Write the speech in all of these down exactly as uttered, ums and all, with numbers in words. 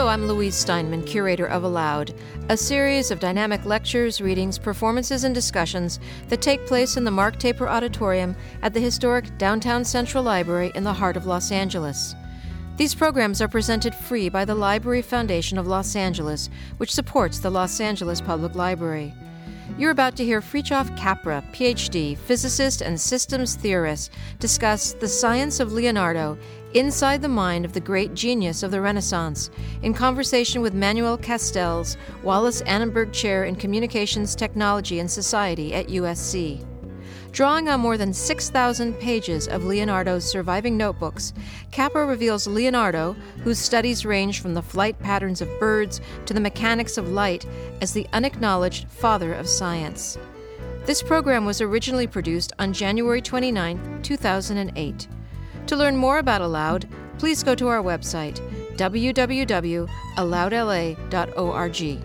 I'm Louise Steinman, curator of Aloud, a series of dynamic lectures, readings, performances, and discussions that take place in the Mark Taper Auditorium at the historic Downtown Central Library in the heart of Los Angeles. These programs are presented free by the Library Foundation of Los Angeles, which supports the Los Angeles Public Library. You're about to hear Fritjof Capra, P H D, physicist and systems theorist, discuss the science of Leonardo inside the mind of the great genius of the Renaissance, in conversation with Manuel Castells, Wallace Annenberg Chair in Communications Technology and Society at U S C. Drawing on more than six thousand pages of Leonardo's surviving notebooks, Capra reveals Leonardo, whose studies range from the flight patterns of birds to the mechanics of light, as the unacknowledged father of science. This program was originally produced on January twenty-ninth, two thousand eight. To learn more about Aloud, please go to our website, w w w dot aloud l a dot org.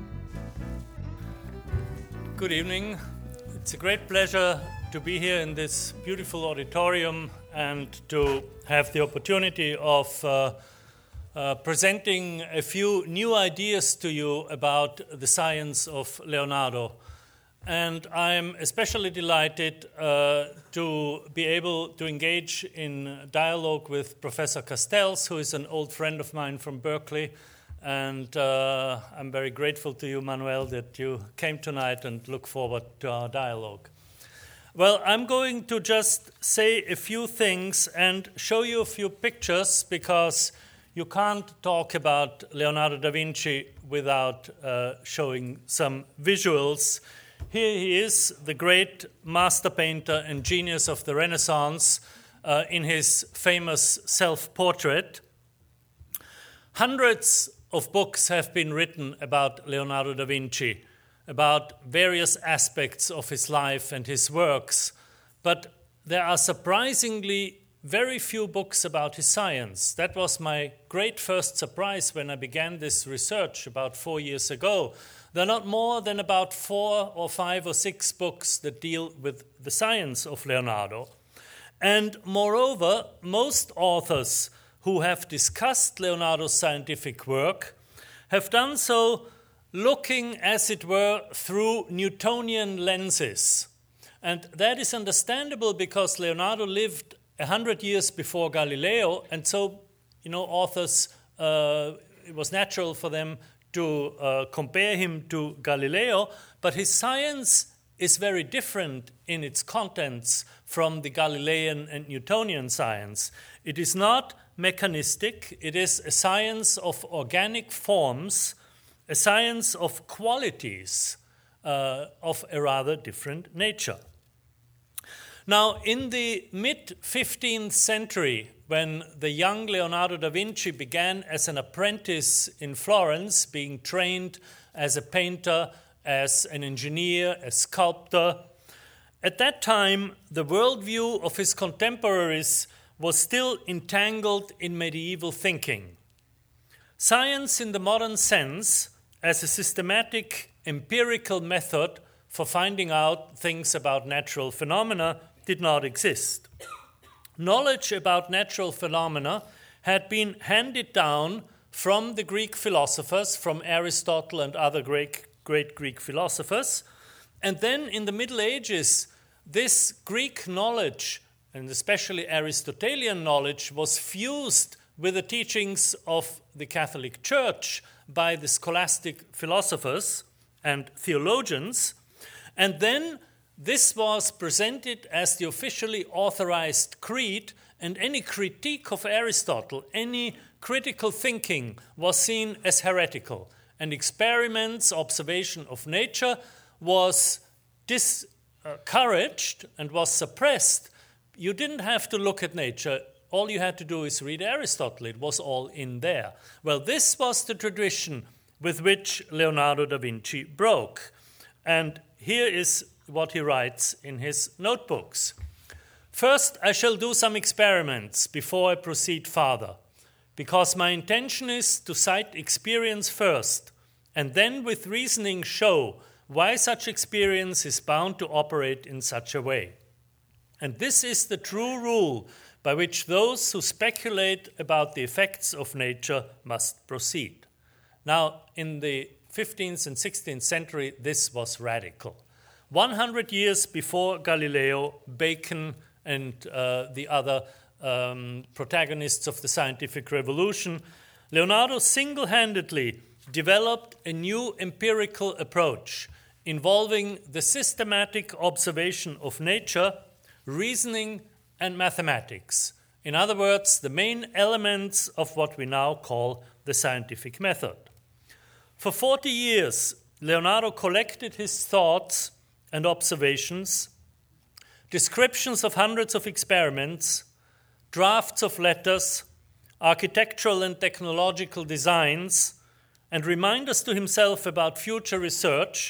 Good evening. It's a great pleasure to be here in this beautiful auditorium and to have the opportunity of uh, uh, presenting a few new ideas to you about the science of Leonardo. And I'm especially delighted uh, to be able to engage in dialogue with Professor Castells, who is an old friend of mine from Berkeley. And uh, I'm very grateful to you, Manuel, that you came tonight and look forward to our dialogue. Well, I'm going to just say a few things and show you a few pictures because you can't talk about Leonardo da Vinci without uh, showing some visuals. Here he is, the great master painter and genius of the Renaissance, uh, in his famous self-portrait. Hundreds of books have been written about Leonardo da Vinci, about various aspects of his life and his works, but there are surprisingly very few books about his science. That was my great first surprise when I began this research about four years ago. There are not more than about four or five or six books that deal with the science of Leonardo. And moreover, most authors who have discussed Leonardo's scientific work have done so looking, as it were, through Newtonian lenses. And that is understandable because Leonardo lived a hundred years before Galileo, and so, you know, authors, uh, it was natural for them to uh, compare him to Galileo, but his science is very different in its contents from the Galilean and Newtonian science. It is not mechanistic, it is a science of organic forms, a science of qualities uh, of a rather different nature. Now, in the mid-fifteenth century, when the young Leonardo da Vinci began as an apprentice in Florence, being trained as a painter, as an engineer, a sculptor, at that time, the worldview of his contemporaries was still entangled in medieval thinking. Science in the modern sense, as a systematic empirical method for finding out things about natural phenomena, did not exist. Knowledge about natural phenomena had been handed down from the Greek philosophers, from Aristotle and other great, great Greek philosophers, and then in the Middle Ages, this Greek knowledge, and especially Aristotelian knowledge, was fused with the teachings of the Catholic Church by the scholastic philosophers and theologians, and then this was presented as the officially authorized creed, and any critique of Aristotle, any critical thinking was seen as heretical, and experiments, observation of nature was discouraged and was suppressed. You didn't have to look at nature. All you had to do is read Aristotle. It was all in there. Well, this was the tradition with which Leonardo da Vinci broke. And here is what he writes in his notebooks. First, I shall do some experiments before I proceed farther, because my intention is to cite experience first, and then with reasoning show why such experience is bound to operate in such a way. And this is the true rule by which those who speculate about the effects of nature must proceed. Now, in the fifteenth and sixteenth century, this was radical. one hundred years before Galileo, Bacon, and uh, the other um, protagonists of the scientific revolution, Leonardo single-handedly developed a new empirical approach involving the systematic observation of nature, reasoning, and mathematics. In other words, the main elements of what we now call the scientific method. For forty years, Leonardo collected his thoughts and observations, descriptions of hundreds of experiments, drafts of letters, architectural and technological designs, and reminders to himself about future research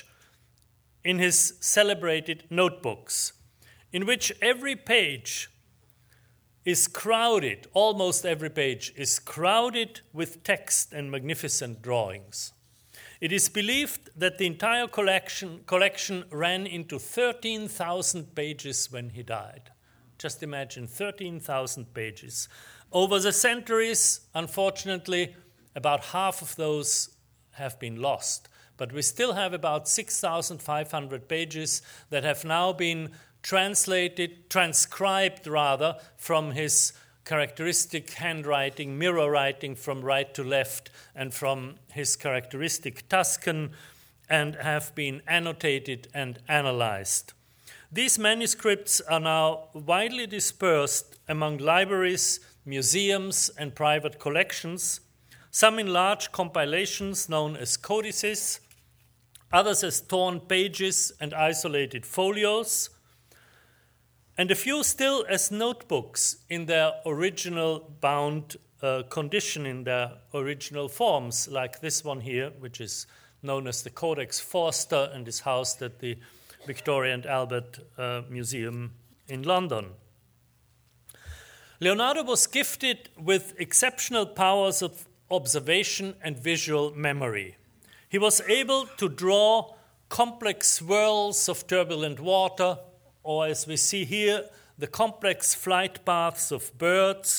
in his celebrated notebooks, in which every page is crowded, almost every page is crowded with text and magnificent drawings. It is believed that the entire collection, collection ran into thirteen thousand pages when he died. Just imagine, thirteen thousand pages. Over the centuries, unfortunately, about half of those have been lost. But we still have about six thousand five hundred pages that have now been translated, transcribed rather, from his characteristic handwriting, mirror writing from right to left, and from his characteristic Tuscan, and have been annotated and analyzed. These manuscripts are now widely dispersed among libraries, museums, and private collections, some in large compilations known as codices, others as torn pages and isolated folios, and a few still as notebooks in their original bound uh, condition, in their original forms, like this one here, which is known as the Codex Forster and is housed at the Victoria and Albert uh, Museum in London. Leonardo was gifted with exceptional powers of observation and visual memory. He was able to draw complex swirls of turbulent water, or as we see here, the complex flight paths of birds,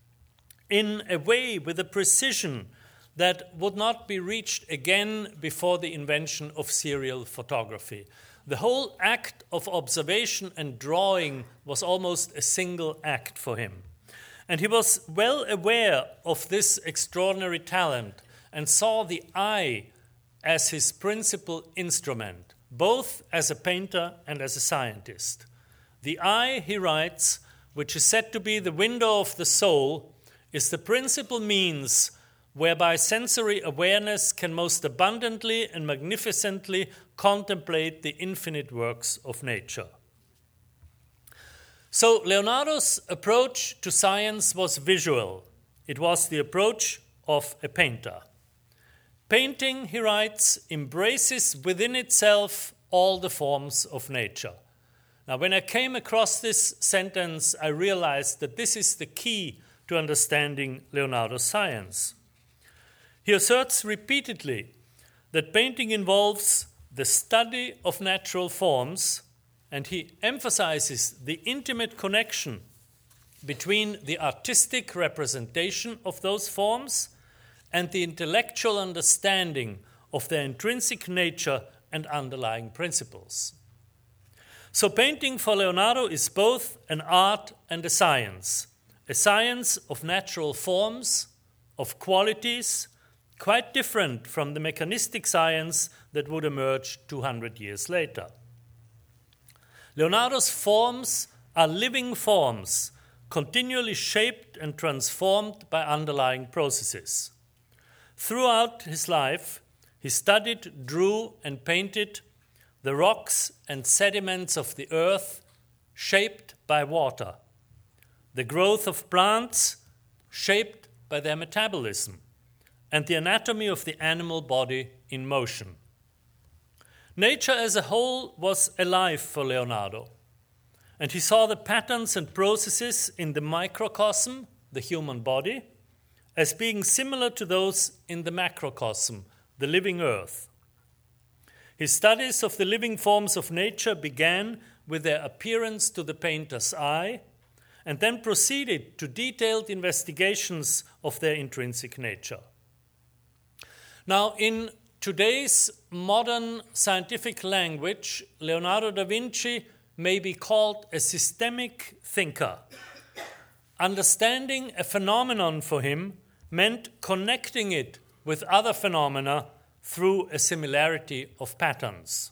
in a way with a precision that would not be reached again before the invention of serial photography. The whole act of observation and drawing was almost a single act for him. And he was well aware of this extraordinary talent and saw the eye as his principal instrument, both as a painter and as a scientist. The eye, he writes, which is said to be the window of the soul, is the principal means whereby sensory awareness can most abundantly and magnificently contemplate the infinite works of nature. So Leonardo's approach to science was visual. It was the approach of a painter. Painting, he writes, embraces within itself all the forms of nature. Now, when I came across this sentence, I realized that this is the key to understanding Leonardo's science. He asserts repeatedly that painting involves the study of natural forms, and he emphasizes the intimate connection between the artistic representation of those forms and the intellectual understanding of their intrinsic nature and underlying principles. So painting for Leonardo is both an art and a science, a science of natural forms, of qualities, quite different from the mechanistic science that would emerge two hundred years later. Leonardo's forms are living forms, continually shaped and transformed by underlying processes. Throughout his life, he studied, drew, and painted the rocks and sediments of the earth shaped by water, the growth of plants shaped by their metabolism, and the anatomy of the animal body in motion. Nature as a whole was alive for Leonardo, and he saw the patterns and processes in the microcosm, the human body, as being similar to those in the macrocosm, the living earth. His studies of the living forms of nature began with their appearance to the painter's eye, and then proceeded to detailed investigations of their intrinsic nature. Now, in today's modern scientific language, Leonardo da Vinci may be called a systemic thinker. Understanding a phenomenon for him meant connecting it with other phenomena through a similarity of patterns.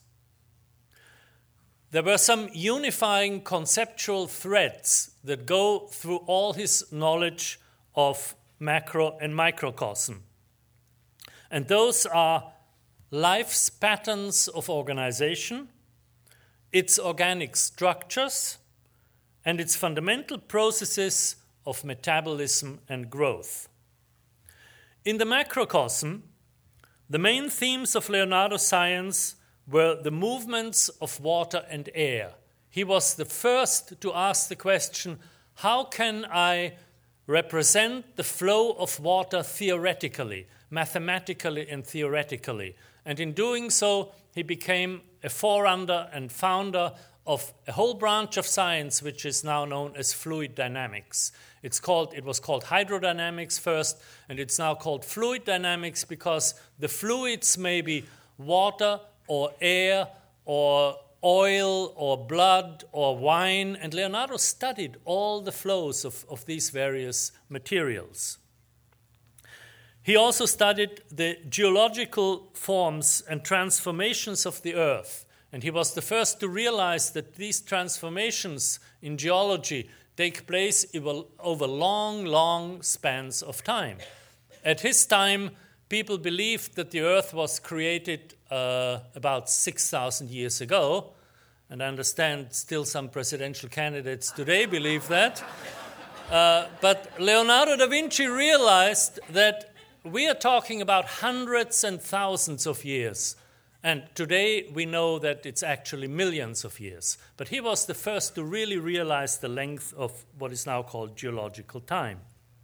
There were some unifying conceptual threads that go through all his knowledge of macro and microcosm. And those are life's patterns of organization, its organic structures, and its fundamental processes of metabolism and growth. In the macrocosm, the main themes of Leonardo's science were the movements of water and air. He was the first to ask the question, how can I represent the flow of water theoretically, mathematically and theoretically? And in doing so, he became a forerunner and founder of a whole branch of science which is now known as fluid dynamics. It's called, it was called hydrodynamics first, and it's now called fluid dynamics because the fluids may be water or air or oil or blood or wine, and Leonardo studied all the flows of, of these various materials. He also studied the geological forms and transformations of the earth, and he was the first to realize that these transformations in geology take place over long, long spans of time. At his time, people believed that the earth was created uh, about six thousand years ago, and I understand still some presidential candidates today believe that. Uh, but Leonardo da Vinci realized that we are talking about hundreds and thousands of years. And today we know that it's actually millions of years. But he was the first to really realize the length of what is now called geological time.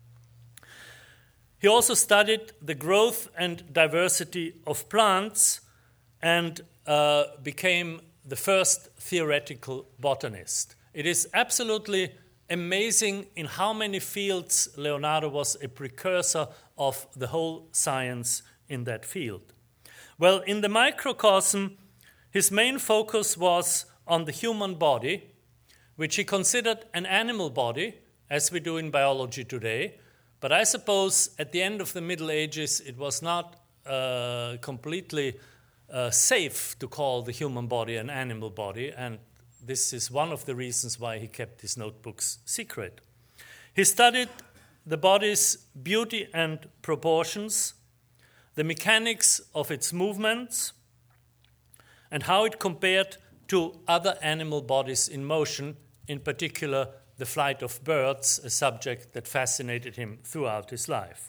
He also studied the growth and diversity of plants and uh, became the first theoretical botanist. It is absolutely amazing in how many fields Leonardo was a precursor of the whole science in that field. Well, in the microcosm, his main focus was on the human body, which he considered an animal body, as we do in biology today. But I suppose at the end of the Middle Ages, it was not uh, completely uh, safe to call the human body an animal body, and this is one of the reasons why he kept his notebooks secret. He studied the body's beauty and proportions, the mechanics of its movements, and how it compared to other animal bodies in motion, in particular the flight of birds, a subject that fascinated him throughout his life.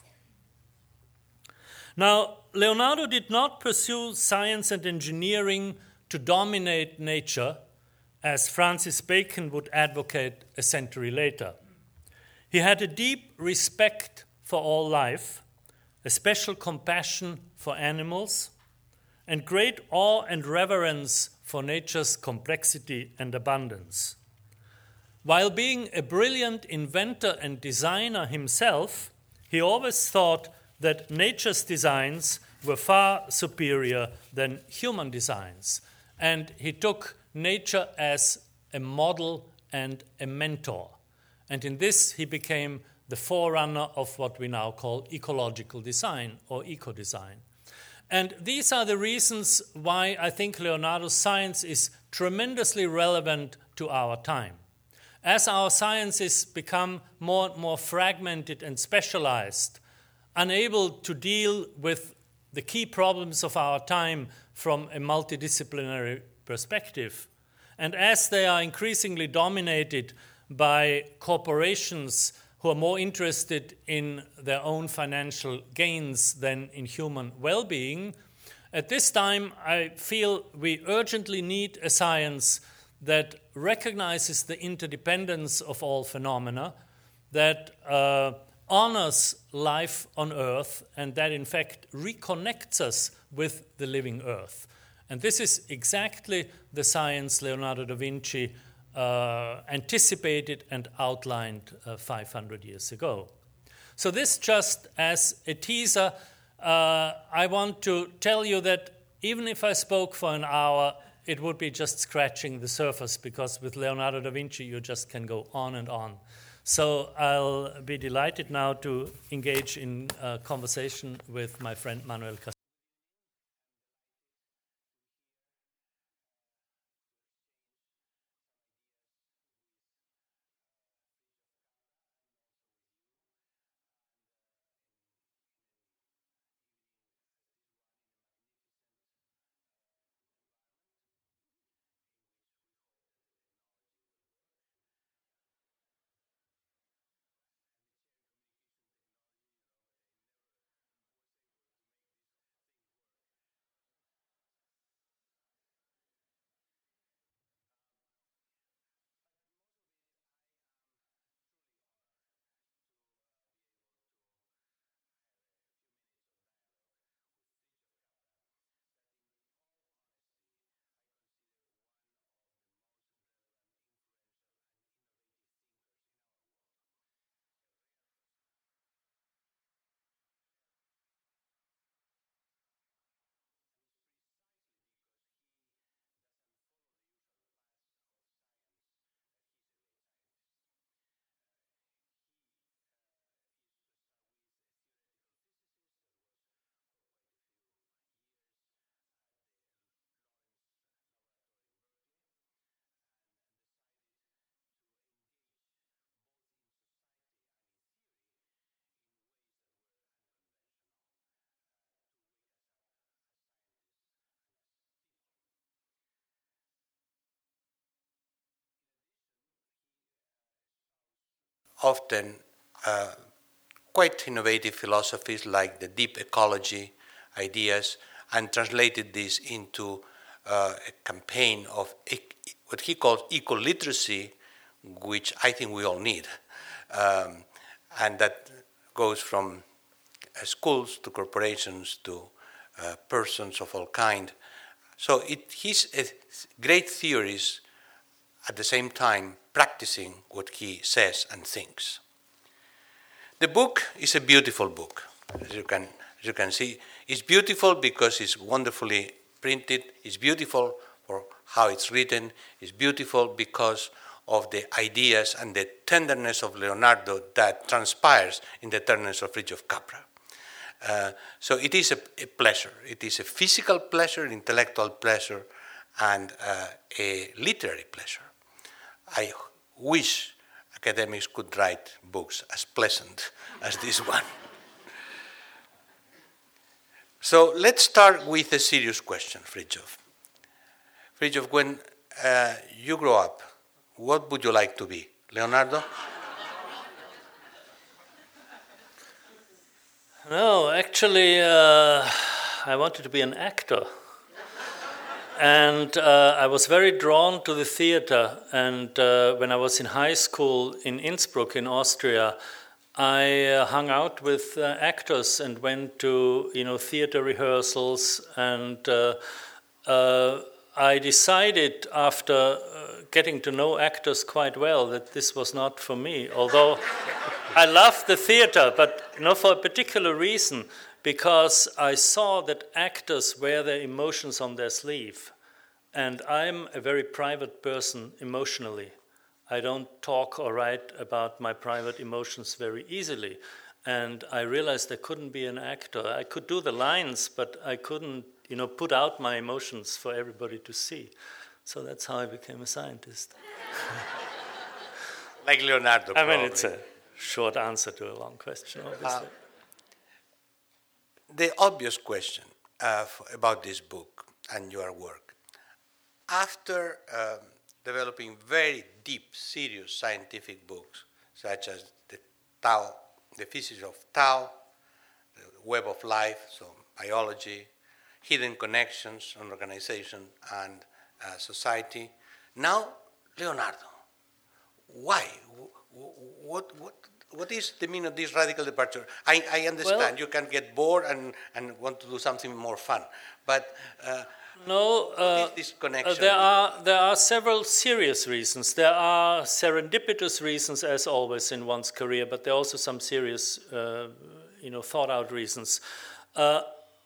Now, Leonardo did not pursue science and engineering to dominate nature, as Francis Bacon would advocate a century later. He had a deep respect for all life, a special compassion for animals, and great awe and reverence for nature's complexity and abundance. While being a brilliant inventor and designer himself, he always thought that nature's designs were far superior than human designs, and he took nature as a model and a mentor. And in this, he became the forerunner of what we now call ecological design or eco-design. And these are the reasons why I think Leonardo's science is tremendously relevant to our time. As our sciences become more and more fragmented and specialized, unable to deal with the key problems of our time from a multidisciplinary perspective, and as they are increasingly dominated by corporations who are more interested in their own financial gains than in human well-being, at this time I feel we urgently need a science that recognizes the interdependence of all phenomena, that uh, honors life on Earth, and that in fact reconnects us with the living Earth. And this is exactly the science Leonardo da Vinci uh, anticipated and outlined uh, five hundred years ago. So this just as a teaser, uh, I want to tell you that even if I spoke for an hour, it would be just scratching the surface, because with Leonardo da Vinci you just can go on and on. So I'll be delighted now to engage in a conversation with my friend Manuel Castells. Often uh, quite innovative philosophies like the deep ecology ideas, and translated this into uh, a campaign of ec- what he calls eco-literacy, which I think we all need. Um, and that goes from uh, schools to corporations to uh, persons of all kind. So it, he's a great theories, at the same time practicing what he says and thinks. The book is a beautiful book, as you can, as you can see. It's beautiful because it's wonderfully printed. It's beautiful for how it's written. It's beautiful because of the ideas and the tenderness of Leonardo that transpires in the tenderness of Fritjof Capra. Uh, so it is a, a pleasure. It is a physical pleasure, intellectual pleasure, and uh, a literary pleasure. I wish academics could write books as pleasant as this one. So let's start with a serious question, Fritjof. Fritjof, when uh, you grow up, what would you like to be? Leonardo? No, actually, uh, I wanted to be an actor. And uh, I was very drawn to the theater. And uh, when I was in high school in Innsbruck in Austria, I uh, hung out with uh, actors and went to, you know, theater rehearsals. And uh, uh, I decided after uh, getting to know actors quite well that this was not for me. Although I loved the theater, but you know, for a particular reason. Because I saw that actors wear their emotions on their sleeve. And I'm a very private person emotionally. I don't talk or write about my private emotions very easily. And I realized I couldn't be an actor. I could do the lines, but I couldn't, you know, put out my emotions for everybody to see. So that's how I became a scientist. Like Leonardo, I mean, probably. it's a short answer to a long question, obviously. Uh, The obvious question uh, about this book and your work, after um, developing very deep, serious scientific books, such as the Tao, the physics of Tao, the web of life, so biology, hidden connections on organization and uh, society, now Leonardo. Why? What, what, what is the meaning of this radical departure? I, I understand well, you can get bored and, and want to do something more fun, but uh, no, uh, what is this connection? Uh, there are there are several serious reasons. There are serendipitous reasons, as always in one's career, but there are also some serious, uh, you know, thought-out reasons. Uh,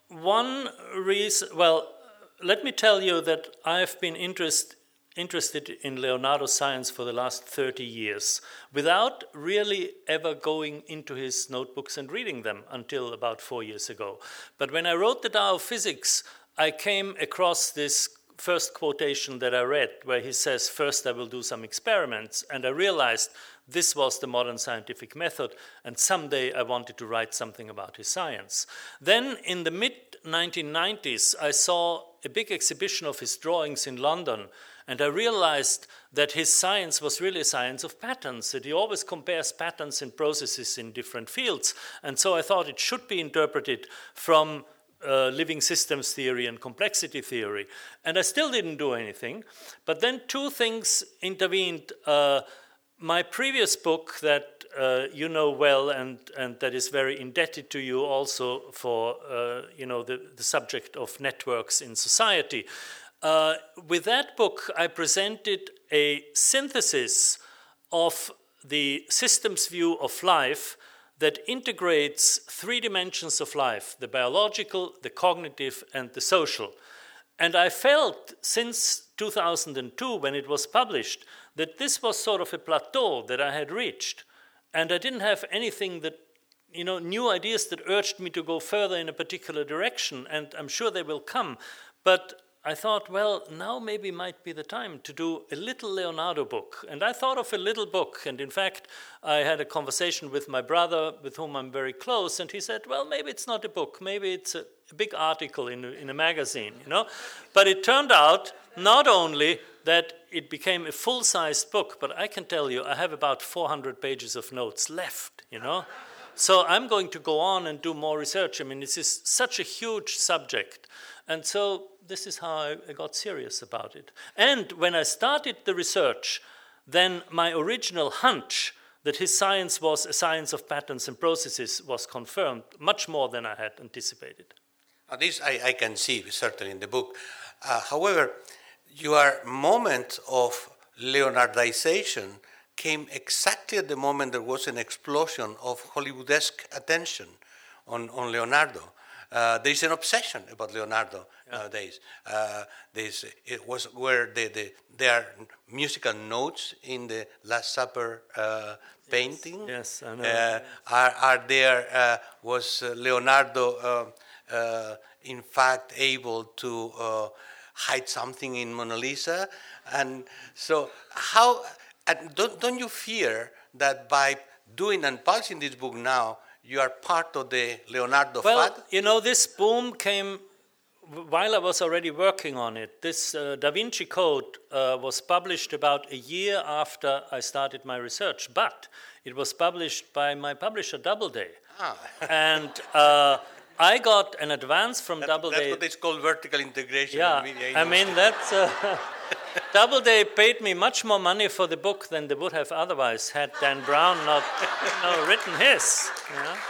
one reason, well, let me tell you that I've been interest, interested in Leonardo's science for the last thirty years, without really ever going into his notebooks and reading them until about four years ago. But when I wrote the Tao of Physics, I came across this first quotation that I read, where he says, first I will do some experiments, and I realized this was the modern scientific method, and someday I wanted to write something about his science. Then in the mid nineteen nineties, I saw a big exhibition of his drawings in London, and I realized that his science was really a science of patterns, that he always compares patterns and processes in different fields. And so I thought it should be interpreted from uh, living systems theory and complexity theory. And I still didn't do anything. But then two things intervened. Uh, my previous book that uh, you know well and, and that is very indebted to you also for uh, you know, the, the subject of networks in society. Uh, with that book, I presented a synthesis of the systems view of life that integrates three dimensions of life, the biological, the cognitive, and the social. And I felt since two thousand two, when it was published, that this was sort of a plateau that I had reached. And I didn't have anything that, you know, new ideas that urged me to go further in a particular direction, and I'm sure they will come. But I thought, well, now maybe might be the time to do a little Leonardo book. And I thought of a little book. And in fact, I had a conversation with my brother, with whom I'm very close, and he said, well, maybe it's not a book. Maybe it's a, a big article in a, in a magazine, you know. But it turned out not only that it became a full-sized book, but I can tell you, I have about four hundred pages of notes left, you know. So I'm going to go on and do more research. I mean, this is such a huge subject. And so this is how I got serious about it. And when I started the research, then my original hunch that his science was a science of patterns and processes was confirmed much more than I had anticipated. Now this I, I can see certainly in the book. Uh, however, your moment of Leonardization came exactly at the moment there was an explosion of Hollywoodesque attention on, on Leonardo. Uh, there is an obsession about Leonardo yeah. nowadays. Uh, there's, it was where the, the, there are musical notes in the Last Supper uh, painting. Yes, yes I know. Uh, are, are there, uh, was uh, Leonardo uh, uh, in fact able to uh, hide something in Mona Lisa? And so how, and don't, don't you fear that by doing and publishing this book now, you are part of the Leonardo well, fad? You know, this boom came while I was already working on it. This uh, Da Vinci Code uh, was published about a year after I started my research, but it was published by my publisher, Doubleday. Ah. And uh, I got an advance from that, Doubleday. That's what it's called vertical integration. Yeah, in media I mean, that's... Uh, Doubleday paid me much more money for the book than they would have otherwise had Dan Brown not you know, written his. You know?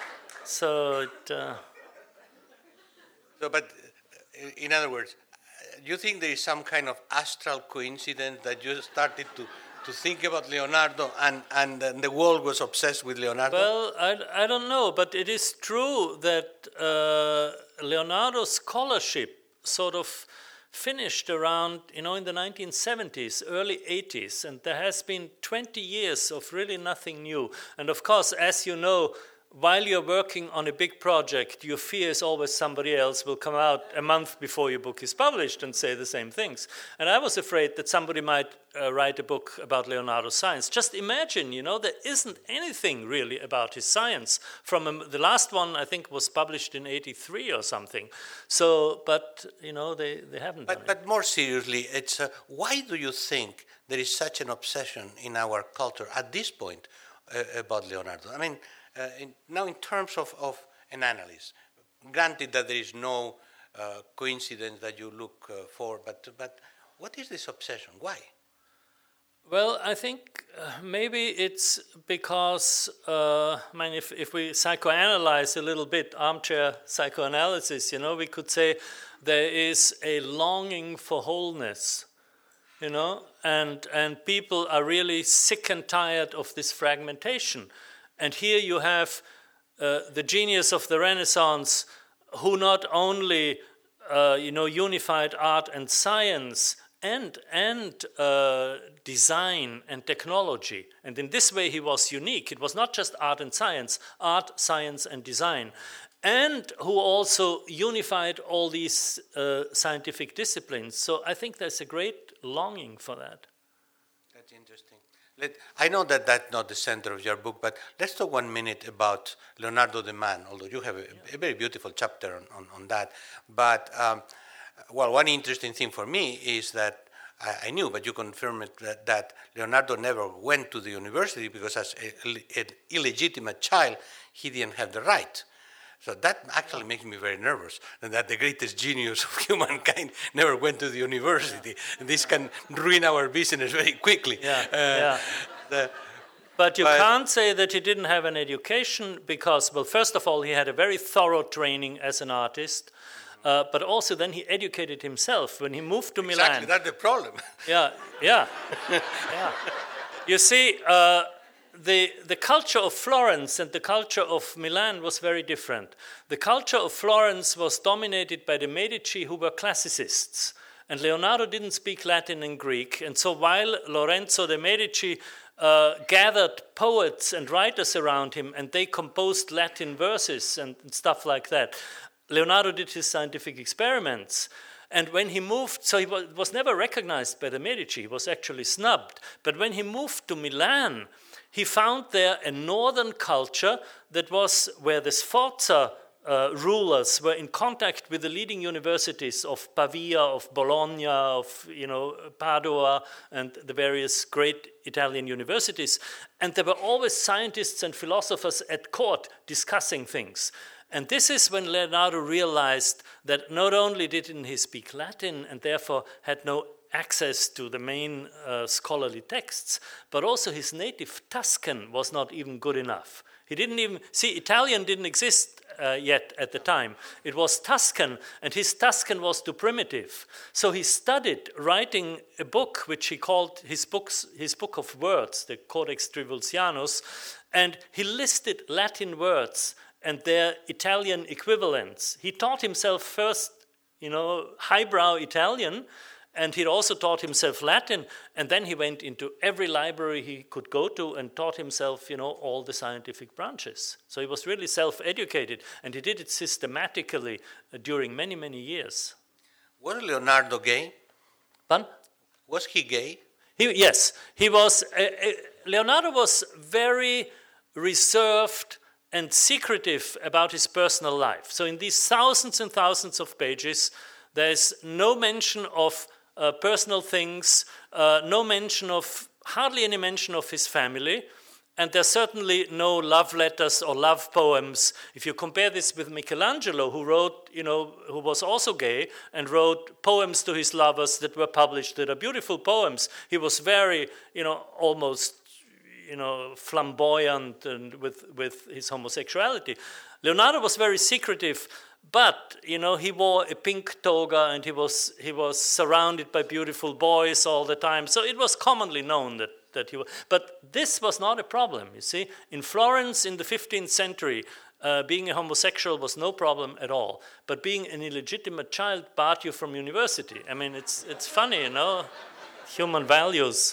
So, it, uh... so, but in other words, you think there is some kind of astral coincidence that you started to, to think about Leonardo and, and the world was obsessed with Leonardo? Well, I, I don't know, but it is true that uh, Leonardo's scholarship sort of finished around, you know, in the nineteen seventies, early eighties, and there has been twenty years of really nothing new. And of course, as you know, while you're working on a big project, your fear is always somebody else will come out a month before your book is published and say the same things. And I was afraid that somebody might uh, write a book about Leonardo's science. Just imagine, you know, there isn't anything really about his science. From um, the last one, I think, was published in eighty-three or something. So, but, you know, they, they haven't but, done but it. But more seriously, it's uh, why do you think there is such an obsession in our culture at this point uh, about Leonardo? I mean, Uh, in, now in terms of, of an analyst, granted that there is no uh, coincidence that you look uh, for, but, but what is this obsession? Why? Well, I think uh, maybe it's because, uh, I mean, if, if we psychoanalyze a little bit, armchair psychoanalysis, you know, we could say there is a longing for wholeness, you know, and, and people are really sick and tired of this fragmentation. And here you have uh, the genius of the Renaissance who not only uh, you know, unified art and science and, and uh, design and technology. And in this way he was unique. It was not just art and science, art, science and design. And who also unified all these uh, scientific disciplines. So I think there's a great longing for that. That's interesting. Let, I know that that's not the center of your book, but let's talk one minute about Leonardo the Man, although you have a, yeah. a very beautiful chapter on, on, on that. But, um, well, one interesting thing for me is that I, I knew, but you confirmed it, that, that Leonardo never went to the university because as an illegitimate child, he didn't have the right. So that actually makes me very nervous, and that the greatest genius of humankind never went to the university. Yeah. This can ruin our business very quickly. Yeah. Uh, yeah. The, but you but, can't say that he didn't have an education because, well, first of all, he had a very thorough training as an artist, uh, but also then he educated himself. When he moved to exactly, Milan... Exactly, that's the problem. Yeah, yeah, yeah. You see... Uh, The, the culture of Florence and the culture of Milan was very different. The culture of Florence was dominated by the Medici, who were classicists. And Leonardo didn't speak Latin and Greek. And so while Lorenzo de' Medici uh, gathered poets and writers around him, and they composed Latin verses and, and stuff like that, Leonardo did his scientific experiments. And when he moved, so he was, was never recognized by the Medici, he was actually snubbed. But when he moved to Milan, he found there a northern culture that was where the Sforza uh, rulers were in contact with the leading universities of Pavia, of Bologna, of you know Padua, and the various great Italian universities. And there were always scientists and philosophers at court discussing things. And this is when Leonardo realized that not only didn't he speak Latin and therefore had no access to the main uh, scholarly texts, but also his native Tuscan was not even good enough. He didn't even, see, Italian didn't exist uh, yet at the time. It was Tuscan, and his Tuscan was too primitive. So he studied writing a book, which he called his, books, his book of words, the Codex Trivulzianus, and he listed Latin words and their Italian equivalents. He taught himself first, you know, highbrow Italian, and he also taught himself Latin, and then he went into every library he could go to and taught himself, you know, all the scientific branches. So he was really self-educated, and he did it systematically uh, during many, many years. Was Leonardo gay? Pardon? Was he gay? He, yes, he was. Uh, uh, Leonardo was very reserved and secretive about his personal life. So in these thousands and thousands of pages, there is no mention of uh, personal things, uh, no mention of, hardly any mention of his family, and there's certainly no love letters or love poems. If you compare this with Michelangelo, who wrote, you know, who was also gay and wrote poems to his lovers that were published that are beautiful poems. He was very, you know, almost, you know, flamboyant and with, with his homosexuality. Leonardo was very secretive, but, you know, he wore a pink toga and he was, he was surrounded by beautiful boys all the time. So it was commonly known that that he was, but this was not a problem, you see. In Florence in the fifteenth century, uh, being a homosexual was no problem at all. But being an illegitimate child barred you from university. I mean, it's it's funny, you know, human values.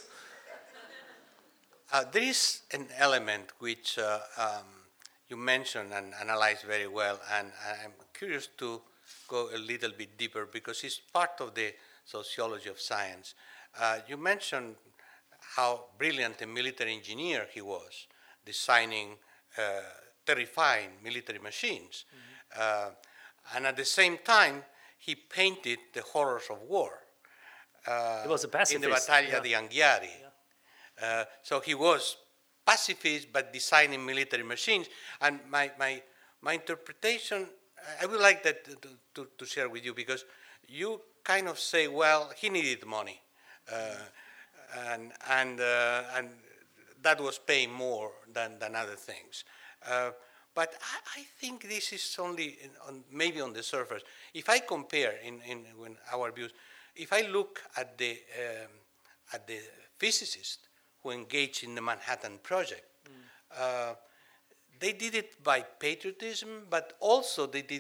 Uh, there is an element which uh, um, you mentioned and analyzed very well, and I'm curious to go a little bit deeper because it's part of the sociology of science. Uh, you mentioned how brilliant a military engineer he was, designing uh, terrifying military machines. Mm-hmm. Uh, and at the same time, he painted the horrors of war. Uh, he was a pacifist. In the Battaglia yeah. di Anghiari. Yeah. Uh, so he was pacifist, but designing military machines. And my, my, my interpretation, I would like that to, to, to share with you, because you kind of say, well, he needed money. Uh, And and uh, and that was paying more than, than other things, uh, but I, I think this is only in, on, maybe on the surface. If I compare in, in, in our views, if I look at the um, at the physicists who engaged in the Manhattan Project, mm. uh, they did it by patriotism, but also they did it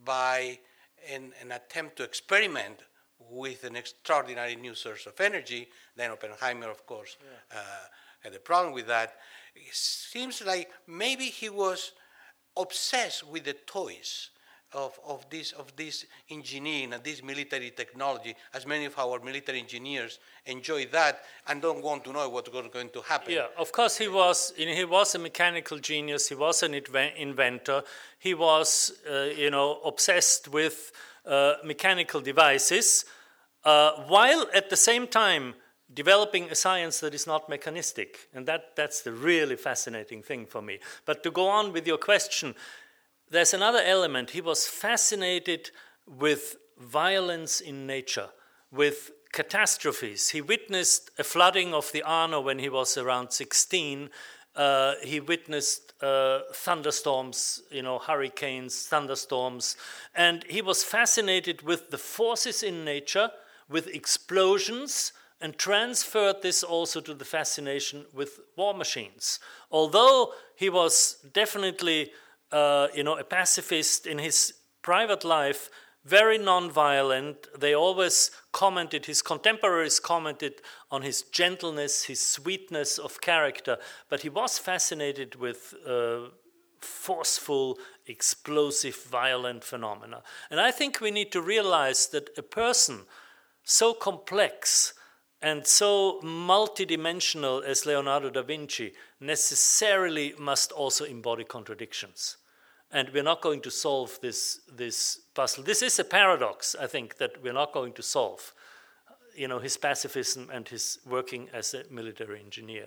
by an, an attempt to experiment with an extraordinary new source of energy. Then Oppenheimer, of course, yeah. uh, had a problem with that. It seems like maybe he was obsessed with the toys of, of, this, of this engineering and this military technology, as many of our military engineers enjoy that and don't want to know what's going to happen. Yeah, of course he was, he was a mechanical genius, he was an inventor, he was, uh, you know, obsessed with uh, mechanical devices, uh, while at the same time developing a science that is not mechanistic. And that, that's the really fascinating thing for me. But to go on with your question, there's another element. He was fascinated with violence in nature, with catastrophes. He witnessed a flooding of the Arno when he was around sixteen. Uh, he witnessed uh, thunderstorms, you know, hurricanes, thunderstorms. And he was fascinated with the forces in nature, with explosions, and transferred this also to the fascination with war machines. Although he was definitely Uh, you know, a pacifist in his private life, very non-violent. They always commented, his contemporaries commented on his gentleness, his sweetness of character, but he was fascinated with uh, forceful, explosive, violent phenomena. And I think we need to realize that a person so complex and so multidimensional as Leonardo da Vinci necessarily must also embody contradictions. And we're not going to solve this, this puzzle. This is a paradox, I think, that we're not going to solve. You know, his pacifism and his working as a military engineer.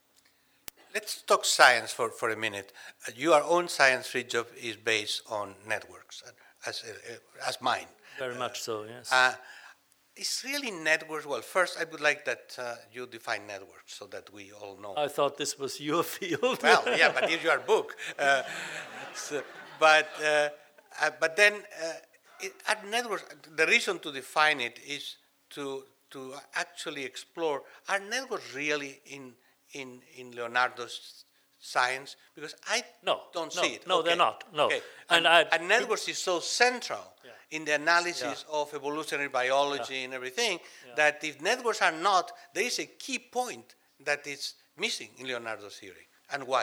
Let's talk science for, for a minute. Uh, your own science free job is based on networks, as, uh, as mine. Very uh, much so, yes. Uh, It's really networks. Well, first, I would like that uh, you define networks so that we all know. I thought this was your field. Well, yeah, but it's your book. Uh, so, but uh, uh, but then uh, it, at networks, the reason to define it is to to actually explore, are networks really in in in Leonardo's science? Because I no, don't no, see it. No, okay. they're not. No, okay. and, and, I, and networks is so central. Yeah. In the analysis yeah. of evolutionary biology yeah. and everything, yeah. that if networks are not, there is a key point that is missing in Leonardo's theory. And why?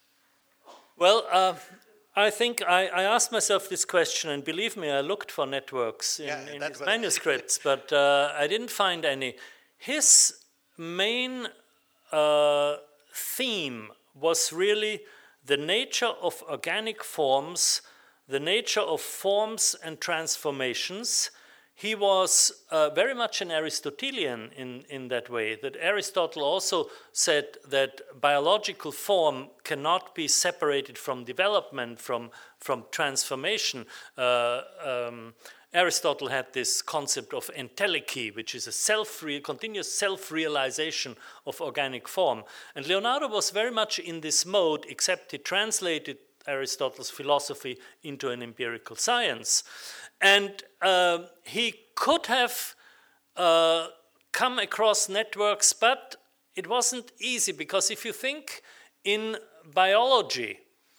Well, uh, I think I, I asked myself this question, and believe me, I looked for networks in, yeah, in his manuscripts, but uh, I didn't find any. His main uh, theme was really the nature of organic forms, the nature of forms and transformations. He was uh, very much an Aristotelian in, in that way, that Aristotle also said that biological form cannot be separated from development, from, from transformation. Uh, um, Aristotle had this concept of entelechy, which is a self continuous self-realization of organic form. And Leonardo was very much in this mode, except he translated Aristotle's philosophy into an empirical science. And uh, he could have uh, come across networks, but it wasn't easy, because if you think in biology,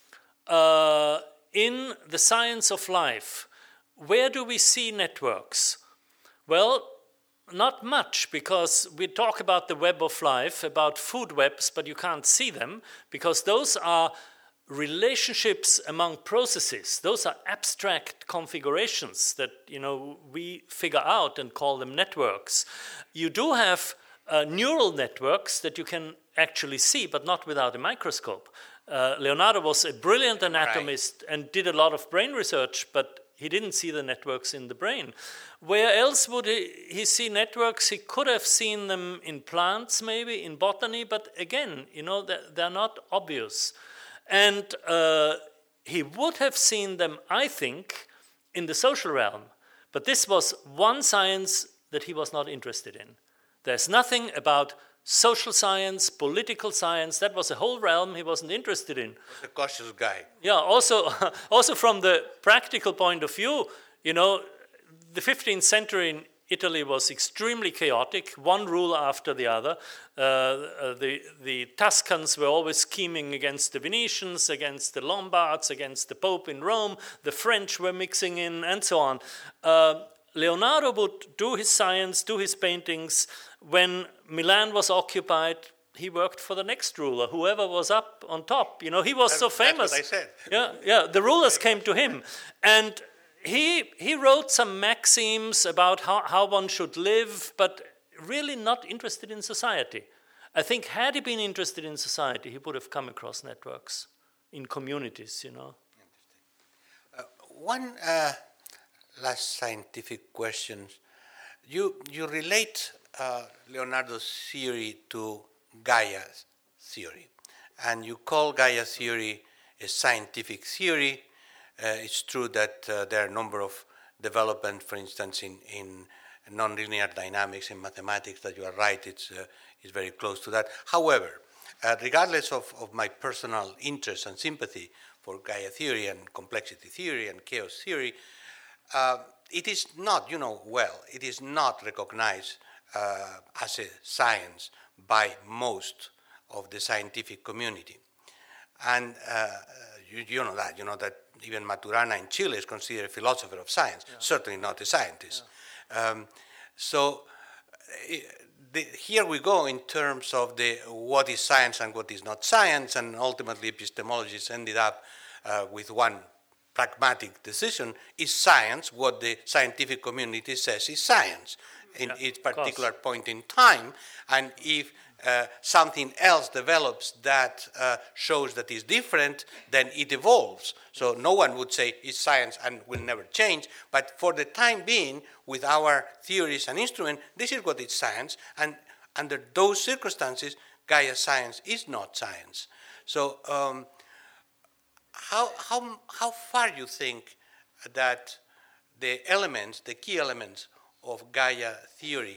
uh, in the science of life, where do we see networks? Well, not much, because we talk about the web of life, about food webs, but you can't see them, because those are relationships among processes. Those are abstract configurations that, you know, we figure out and call them networks. You do have uh, neural networks that you can actually see, but not without a microscope. Uh, Leonardo was a brilliant anatomist right. and did a lot of brain research, but he didn't see the networks in the brain. Where else would he, he see networks? He could have seen them in plants, maybe, in botany, but again, you know, they're, they're not obvious. And uh, he would have seen them, I think, in the social realm. But this was one science that he was not interested in. There's nothing about social science, political science. That was a whole realm he wasn't interested in. A cautious guy. Yeah, also, also from the practical point of view, you know, the fifteenth century in Italy was extremely chaotic, one ruler after the other. Uh, uh, the, the Tuscans were always scheming against the Venetians, against the Lombards, against the Pope in Rome. The French were mixing in, and so on. Uh, Leonardo would do his science, do his paintings. When Milan was occupied, he worked for the next ruler, whoever was up on top. You know, he was that's, so famous. That's what I said. Yeah, yeah. The rulers came to him, and he he wrote some maxims about how, how one should live, but really not interested in society. I think had he been interested in society, he would have come across networks in communities. You know. Uh, one uh, last scientific question: you you relate uh, Leonardo's theory to Gaia's theory, and you call Gaia theory a scientific theory. Uh, it's true that uh, there are a number of developments, for instance, in, in nonlinear dynamics, in mathematics, that you are right, it's, uh, it's very close to that. However, uh, regardless of, of my personal interest and sympathy for Gaia theory and complexity theory and chaos theory, uh, it is not, you know well, it is not recognized uh, as a science by most of the scientific community. And uh, you, you know that, you know that even Maturana in Chile is considered a philosopher of science, yeah. Certainly not a scientist. Yeah. Um, so uh, the, here we go in terms of the what is science and what is not science, and ultimately epistemologists ended up uh, with one pragmatic decision: is science what the scientific community says is science in yeah, each particular point in time, and if uh, something else develops that uh, shows that it's different, then it evolves. So no one would say it's science and will never change, but for the time being, with our theories and instruments, this is what is science, and under those circumstances, Gaia science is not science. So um, how, how, how far you think that the elements, the key elements of Gaia theory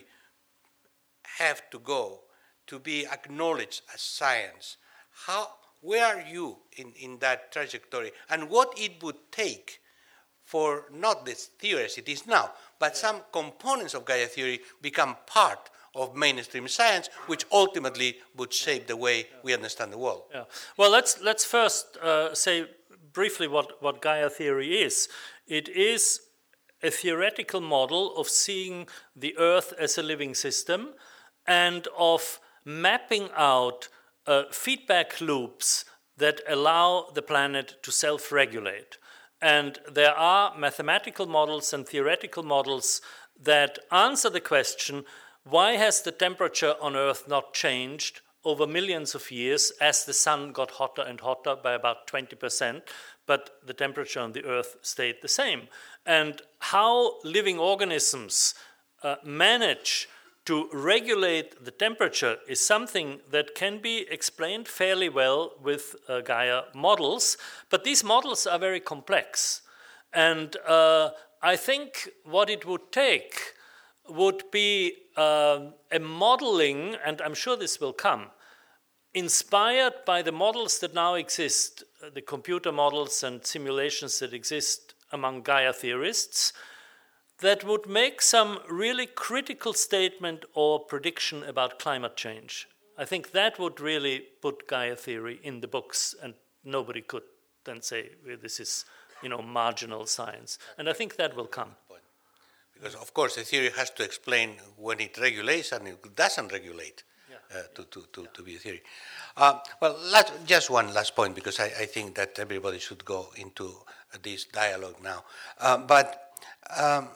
have to go to be acknowledged as science? How, where are you in, in that trajectory? And what it would take for not this theory as it is now, but yeah. some components of Gaia theory become part of mainstream science, which ultimately would shape the way yeah. we understand the world. Yeah. Well, let's, let's first uh, say briefly what, what Gaia theory is. It is a theoretical model of seeing the Earth as a living system and of mapping out uh, feedback loops that allow the planet to self-regulate. And there are mathematical models and theoretical models that answer the question, why has the temperature on Earth not changed over millions of years as the sun got hotter and hotter by about twenty percent, but the temperature on the Earth stayed the same? And how living organisms uh, manage to regulate the temperature is something that can be explained fairly well with uh, Gaia models, but these models are very complex. And uh, I think what it would take would be uh, a modeling, and I'm sure this will come, inspired by the models that now exist, the computer models and simulations that exist among Gaia theorists, that would make some really critical statement or prediction about climate change. I think that would really put Gaia theory in the books, and nobody could then say, well, this is, you know, marginal science. And I think that will come. Because, of course, the theory has to explain when it regulates and it doesn't regulate yeah. uh, to, to, to, yeah. to be a theory. Uh, well, last, just one last point, because I, I think that everybody should go into this dialogue now. Um, but... Um,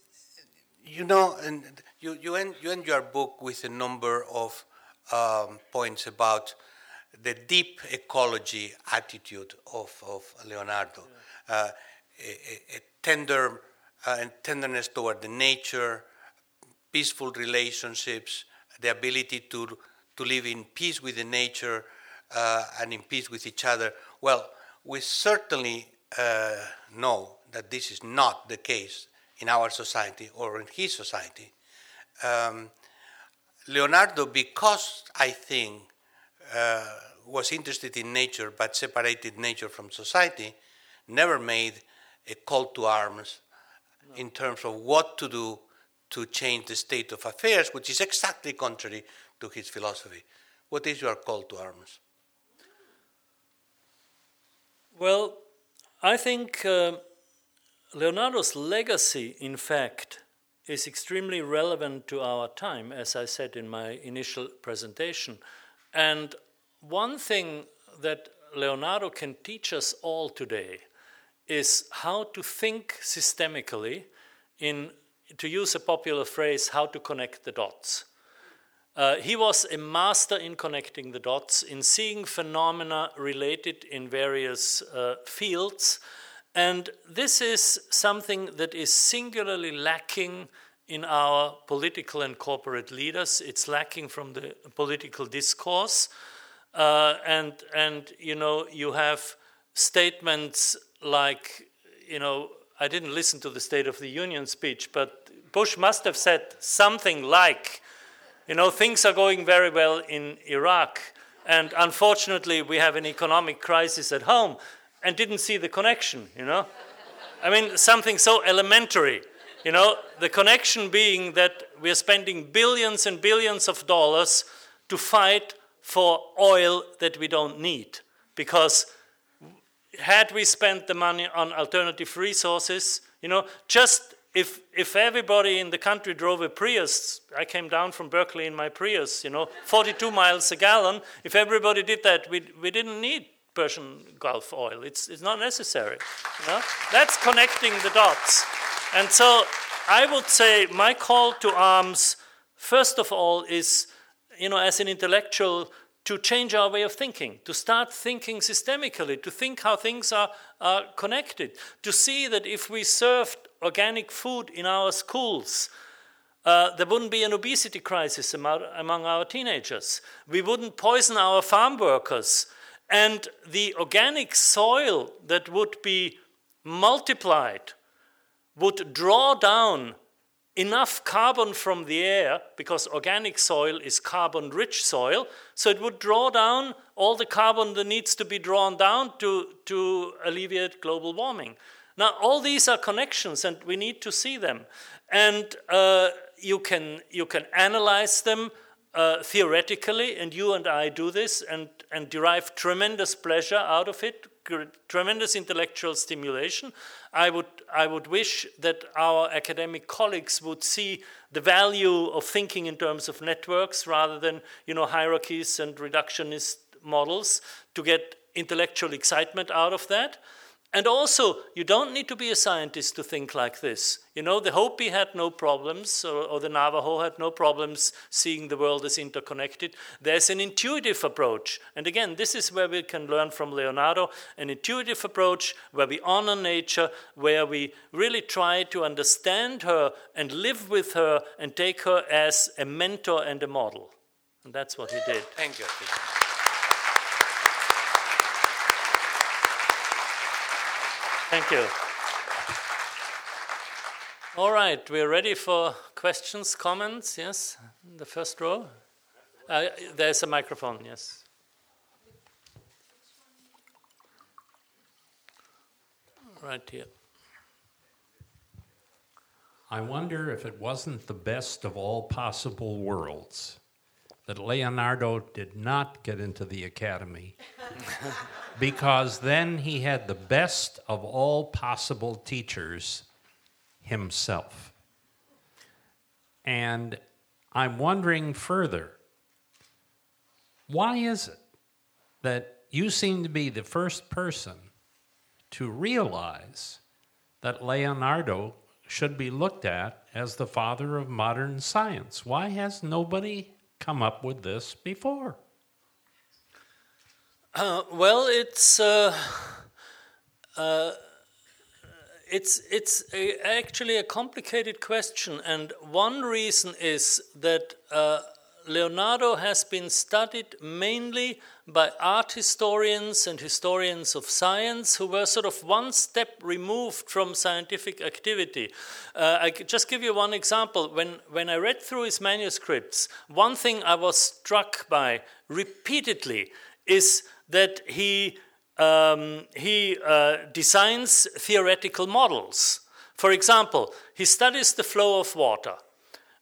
You know, and you, you, end, you end your book with a number of um, points about the deep ecology attitude of, of Leonardo, yeah. uh, a, a tender uh, and tenderness toward the nature, peaceful relationships, the ability to to live in peace with the nature uh, and in peace with each other. Well, we certainly uh, know that this is not the case in our society or in his society. Um, Leonardo, because I think uh, was interested in nature but separated nature from society, never made a call to arms no. in terms of what to do to change the state of affairs, which is exactly contrary to his philosophy. What is your call to arms? Well, I think uh, Leonardo's legacy, in fact, is extremely relevant to our time, as I said in my initial presentation. And one thing that Leonardo can teach us all today is how to think systemically, in, to use a popular phrase, how to connect the dots. Uh, he was a master in connecting the dots, in seeing phenomena related in various uh, fields. And this is something that is singularly lacking in our political and corporate leaders. It's lacking from the political discourse. Uh, and, and, you know, you have statements like, you know, I didn't listen to the State of the Union speech, but Bush must have said something like, you know, things are going very well in Iraq, and unfortunately we have an economic crisis at home, and didn't see the connection, you know? I mean, something so elementary, you know, the connection being that we're spending billions and billions of dollars to fight for oil that we don't need, because had we spent the money on alternative resources, you know, just If, if everybody in the country drove a Prius, I came down from Berkeley in my Prius, you know, forty-two miles a gallon, if everybody did that, we, we didn't need Persian Gulf oil. It's, it's not necessary, you know? That's connecting the dots. And so I would say my call to arms, first of all, is, you know, as an intellectual, to change our way of thinking, to start thinking systemically, to think how things are, are connected, to see that if we served organic food in our schools, uh, there wouldn't be an obesity crisis among, among our teenagers. We wouldn't poison our farm workers. And the organic soil that would be multiplied would draw down enough carbon from the air, because organic soil is carbon-rich soil, so it would draw down all the carbon that needs to be drawn down to, to alleviate global warming. Now, all these are connections, and we need to see them. And uh, you can, you can analyze them uh, theoretically, and you and I do this, and, and derive tremendous pleasure out of it, tremendous intellectual stimulation. I would, I would wish that our academic colleagues would see the value of thinking in terms of networks rather than, you know, hierarchies and reductionist models, to get intellectual excitement out of that. And also, you don't need to be a scientist to think like this. You know, the Hopi had no problems, or, or the Navajo had no problems seeing the world as interconnected. There's an intuitive approach. And again, this is where we can learn from Leonardo, an intuitive approach where we honor nature, where we really try to understand her and live with her and take her as a mentor and a model. And that's what he did. Thank you. Thank you. All right, we're ready for questions, comments. Yes, the first row. Uh, there's a microphone, yes. Right here. I wonder if it wasn't the best of all possible worlds that Leonardo did not get into the academy, because then he had the best of all possible teachers himself. And I'm wondering further, why is it that you seem to be the first person to realize that Leonardo should be looked at as the father of modern science? Why has nobody come up with this before? Uh, well, it's uh, uh, it's it's a, actually a complicated question, and one reason is that uh, Leonardo has been studied mainly by art historians and historians of science who were sort of one step removed from scientific activity. Uh, I could just give you one example. When, when I read through his manuscripts, one thing I was struck by repeatedly is that he, um, he uh, designs theoretical models. For example, he studies the flow of water.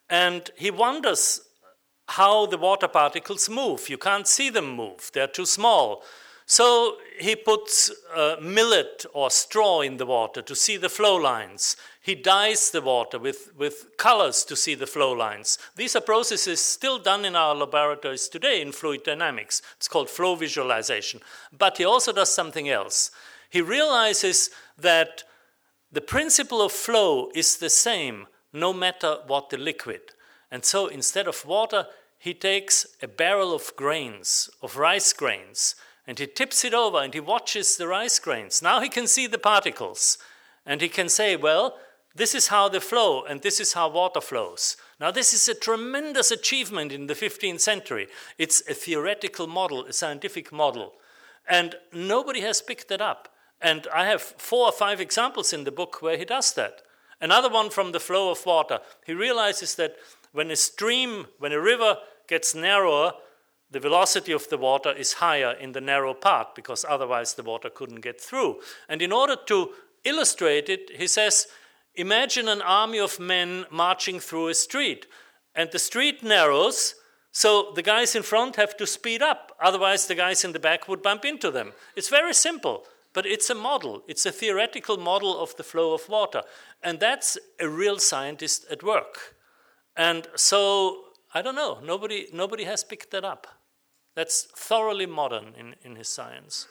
And he wonders how the water particles move. You can't see them move, they're too small. So he puts uh, millet or straw in the water to see the flow lines. He dyes the water with, with colors to see the flow lines. These are processes still done in our laboratories today in fluid dynamics. It's called flow visualization. But he also does something else. He realizes that the principle of flow is the same no matter what the liquid. And so instead of water, he takes a barrel of grains, of rice grains, and he tips it over and he watches the rice grains. Now he can see the particles. And he can say, well, this is how they flow and this is how water flows. Now this is a tremendous achievement in the fifteenth century. It's a theoretical model, a scientific model. And nobody has picked it up. And I have four or five examples in the book where he does that. Another one from the flow of water. He realizes that when a stream, when a river gets narrower, the velocity of the water is higher in the narrow part because otherwise the water couldn't get through. And in order to illustrate it, he says, imagine an army of men marching through a street. And the street narrows, so the guys in front have to speed up. Otherwise the guys in the back would bump into them. It's very simple, but it's a model. It's a theoretical model of the flow of water. And that's a real scientist at work. And so, I don't know, nobody, nobody has picked that up. That's thoroughly modern in, in his science.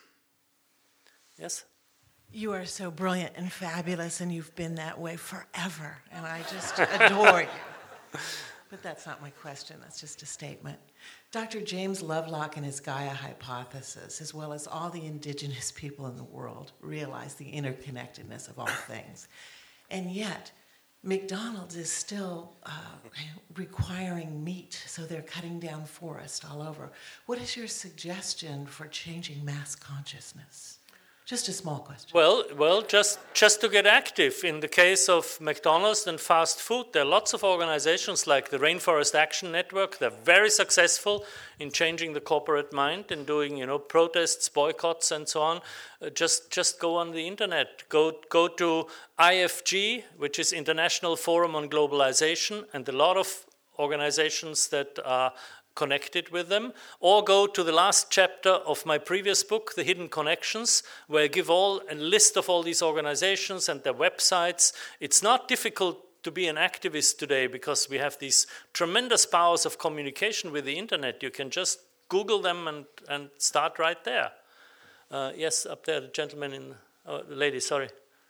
Yes? You are so brilliant and fabulous, and you've been that way forever, and I just adore you. But that's not my question, that's just a statement. Doctor James Lovelock and his Gaia hypothesis, as well as all the indigenous people in the world, realize the interconnectedness of all things. And yet, McDonald's is still uh, requiring meat, so they're cutting down forest all over. What is your suggestion for changing mass consciousness? Just a small question. Well, well, just, just to get active. In the case of McDonald's and fast food, there are lots of organizations like the Rainforest Action Network. They're very successful in changing the corporate mind and doing, you know, protests, boycotts, and so on. Uh, just, just go on the internet. Go, go to I F G, which is International Forum on Globalization, and a lot of organizations that are connected with them, or go to the last chapter of my previous book, The Hidden Connections, where I give all a list of all these organizations and their websites. It's not difficult to be an activist today because we have these tremendous powers of communication with the internet. You can just Google them and, and start right there. Uh, yes, up there, the gentleman in, oh, the lady, sorry.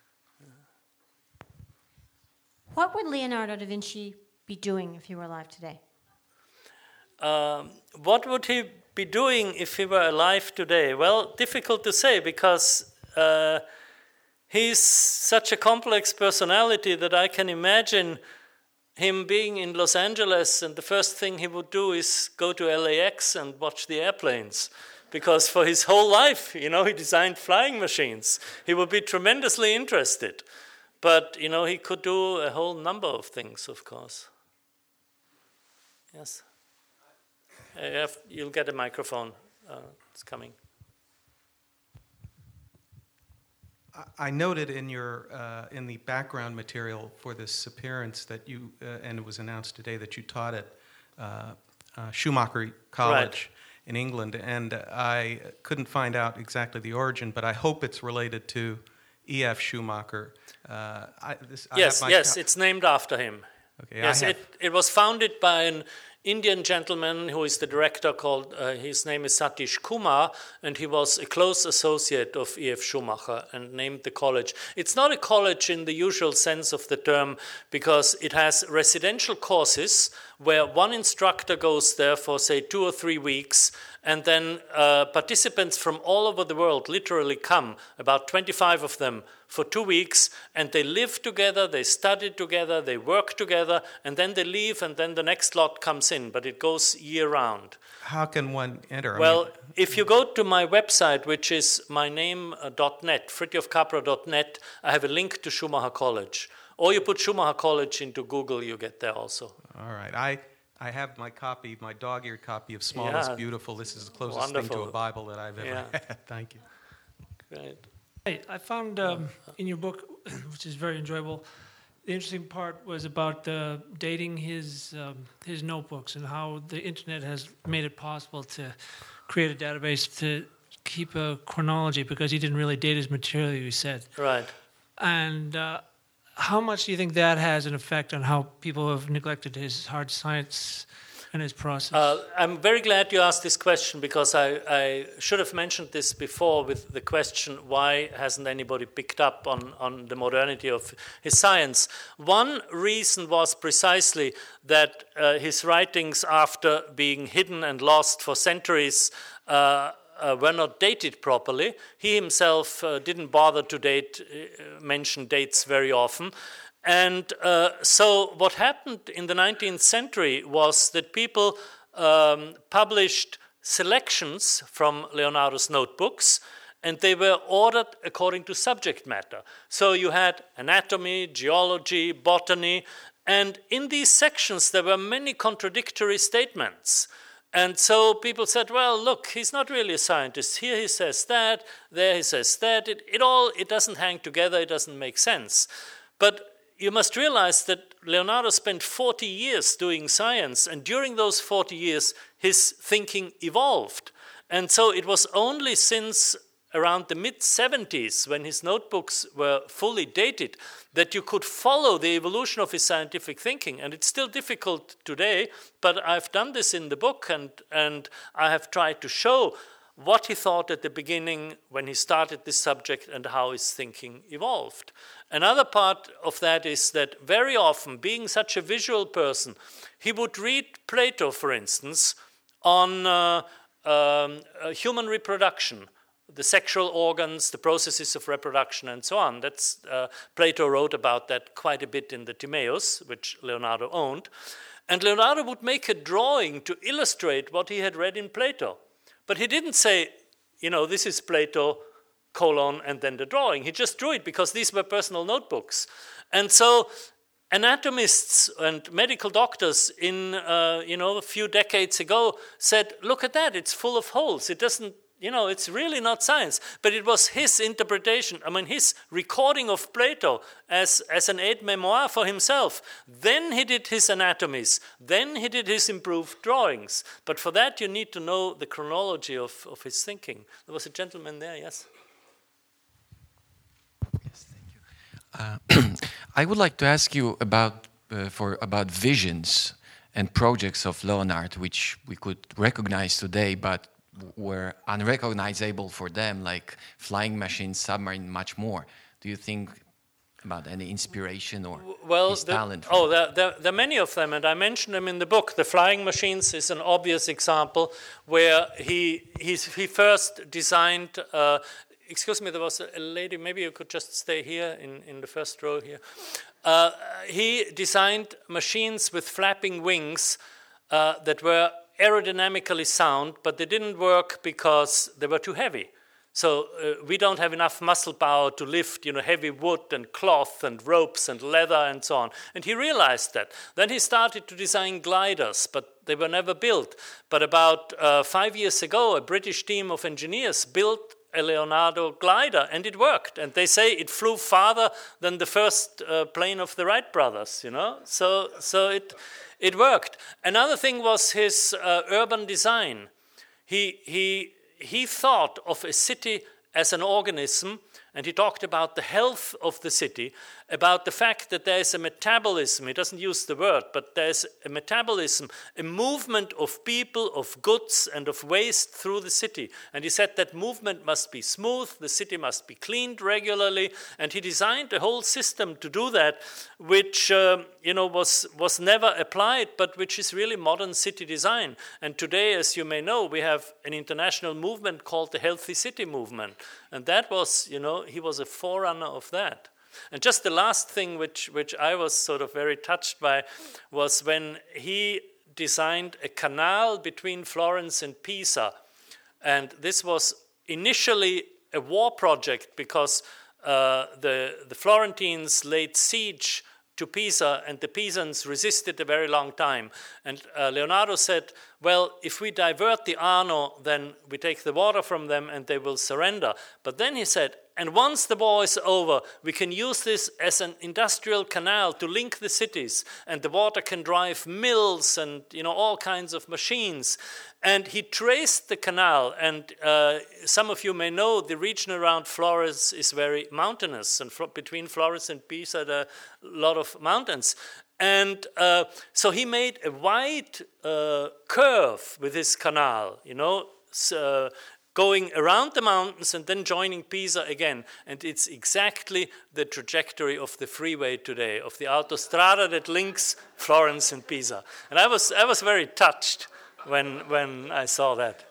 What would Leonardo da Vinci be doing if he were alive today? Um, what would he be doing if he were alive today? Well, difficult to say because uh, he's such a complex personality that I can imagine him being in Los Angeles and the first thing he would do is go to L A X and watch the airplanes. Because for his whole life, you know, he designed flying machines. He would be tremendously interested. But, you know, he could do a whole number of things, of course. Yes? Uh, you have, you'll get a microphone. Uh, it's coming. I noted in your uh, in the background material for this appearance that you uh, and it was announced today that you taught at uh, uh, Schumacher College right. in England, and I couldn't find out exactly the origin, but I hope it's related to E F Schumacher. Uh, I, this, yes, I yes, co- it's named after him. Okay, yes, I have, it it was founded by an Indian gentleman who is the director called, uh, his name is Satish Kumar, and he was a close associate of E F Schumacher and named the college. It's not a college in the usual sense of the term because it has residential courses where one instructor goes there for, say, two or three weeks, and then uh, participants from all over the world literally come, about twenty-five of them, for two weeks, and they live together, they study together, they work together, and then they leave, and then the next lot comes in, but it goes year-round. How can one enter? Well, I mean, if you go to my website, which is my name dot net, fritjof capra dot net, I have a link to Schumacher College. Or you put Schumacher College into Google, you get there also. All right. I, I have my copy, my dog-eared copy of Small Yeah. is Beautiful. This is the closest Wonderful. thing to a Bible that I've ever Yeah. had. Thank you. Great. Hey, I found um, in your book, which is very enjoyable, the interesting part was about uh, dating his um, his notebooks and how the internet has made it possible to create a database to keep a chronology, because he didn't really date his material, you said. Right. And uh, how much do you think that has an effect on how people have neglected his hard science and his process? Uh, I'm very glad you asked this question, because I, I should have mentioned this before with the question, why hasn't anybody picked up on, on the modernity of his science? One reason was precisely that uh, his writings, after being hidden and lost for centuries, uh, Uh, were not dated properly. He himself uh, didn't bother to date, uh, mention dates very often. And uh, so what happened in the nineteenth century was that people um, published selections from Leonardo's notebooks, and they were ordered according to subject matter. So you had anatomy, geology, botany, and in these sections there were many contradictory statements. And so people said, well, look, he's not really a scientist. Here he says that, there he says that. It, it all, it doesn't hang together, it doesn't make sense. But you must realize that Leonardo spent forty years doing science, and during those forty years, his thinking evolved. And so it was only since around the mid seventies, when his notebooks were fully dated, that you could follow the evolution of his scientific thinking. And it's still difficult today, but I've done this in the book, and, and I have tried to show what he thought at the beginning when he started this subject and how his thinking evolved. Another part of that is that very often, being such a visual person, he would read Plato, for instance, on uh, um, uh, human reproduction, the sexual organs, the processes of reproduction, and so on. That's uh, Plato wrote about that quite a bit in the Timaeus, which Leonardo owned. And Leonardo would make a drawing to illustrate what he had read in Plato. But he didn't say, you know, this is Plato, colon, and then the drawing. He just drew it because these were personal notebooks. And so anatomists and medical doctors in, uh, you know, a few decades ago said, look at that, it's full of holes. It doesn't, you know, it's really not science. But it was his interpretation, I mean, his recording of Plato as, as an aide-memoire for himself. Then he did his anatomies. Then he did his improved drawings. But for that, you need to know the chronology of, of his thinking. There was a gentleman there, yes? Yes, thank you. Uh, I would like to ask you about, uh, for, about visions and projects of Leonard, which we could recognize today, but were unrecognizable for them, like flying machines, submarine, much more. Do you think about any inspiration or well, his the, talent? Oh, there, there, there are many of them, and I mentioned them in the book. The flying machines is an obvious example where he he's, he first designed. Uh, excuse me, there was a lady. Maybe you could just stay here in, in the first row here. Uh, he designed machines with flapping wings uh, that were aerodynamically sound, but they didn't work because they were too heavy. So uh, we don't have enough muscle power to lift, you know, heavy wood and cloth and ropes and leather and so on. And he realized that. Then he started to design gliders, but they were never built. But about uh, five years ago, a British team of engineers built a Leonardo glider, and it worked. And they say it flew farther than the first uh, plane of the Wright brothers, you know. So, so it... It worked. Another thing was his uh, urban design. He, he, he thought of a city as an organism, and he talked about the health of the city, about the fact that there is a metabolism. He doesn't use the word, but there's a metabolism, a movement of people, of goods, and of waste through the city. And he said that movement must be smooth, the city must be cleaned regularly, and he designed a whole system to do that, which um, you know was was never applied, but which is really modern city design. And today, as you may know, we have an international movement called the Healthy City Movement, and that was, you know, he was a forerunner of that. And just the last thing which, which I was sort of very touched by was when he designed a canal between Florence and Pisa. And this was initially a war project because uh, the, the Florentines laid siege to Pisa, and the Pisans resisted a very long time. And uh, Leonardo said, well, if we divert the Arno, then we take the water from them and they will surrender. But then he said, and once the war is over, we can use this as an industrial canal to link the cities, and the water can drive mills and, you know, all kinds of machines. And he traced the canal, and uh, some of you may know the region around Flores is very mountainous, and fro- between Flores and Pisa there are a lot of mountains. And uh, so he made a wide uh, curve with this canal, you know, so, going around the mountains and then joining Pisa again. And it's exactly the trajectory of the freeway today, of the autostrada that links Florence and Pisa. And I was I was very touched when when I saw that.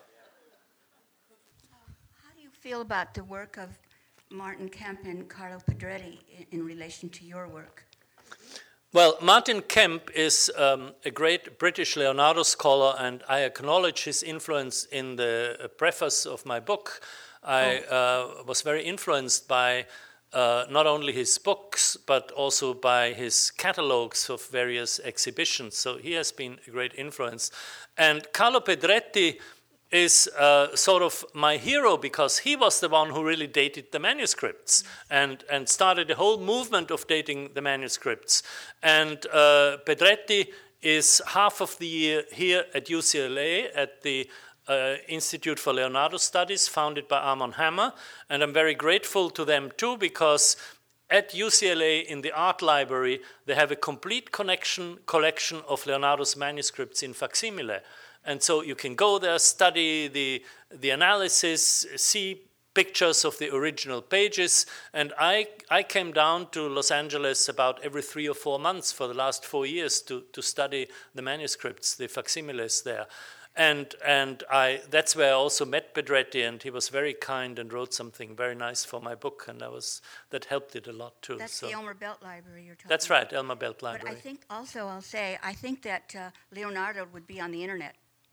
How do you feel about the work of Martin Kemp and Carlo Pedretti in, in relation to your work? Well, Martin Kemp is um, a great British Leonardo scholar, and I acknowledge his influence in the preface of my book. I uh, was very influenced by uh, not only his books, but also by his catalogues of various exhibitions. So he has been a great influence. And Carlo Pedretti is uh, sort of my hero, because he was the one who really dated the manuscripts and, and started a whole movement of dating the manuscripts. And uh, Pedretti is half of the year here at U C L A at the uh, Institute for Leonardo Studies, founded by Armand Hammer. And I'm very grateful to them too, because at U C L A in the art library, they have a complete connection, collection of Leonardo's manuscripts in facsimile. And so you can go there, study the, the analysis, see pictures of the original pages. And I, I came down to Los Angeles about every three or four months for the last four years to, to study the manuscripts, the facsimiles there. And, and I, that's where I also met Pedretti, and he was very kind and wrote something very nice for my book, and I was, that helped it a lot too. That's so. the Elmer Belt Library you're talking That's about. right, Elmer Belt Library. But I think also, I'll say, I think that uh, Leonardo would be on the internet.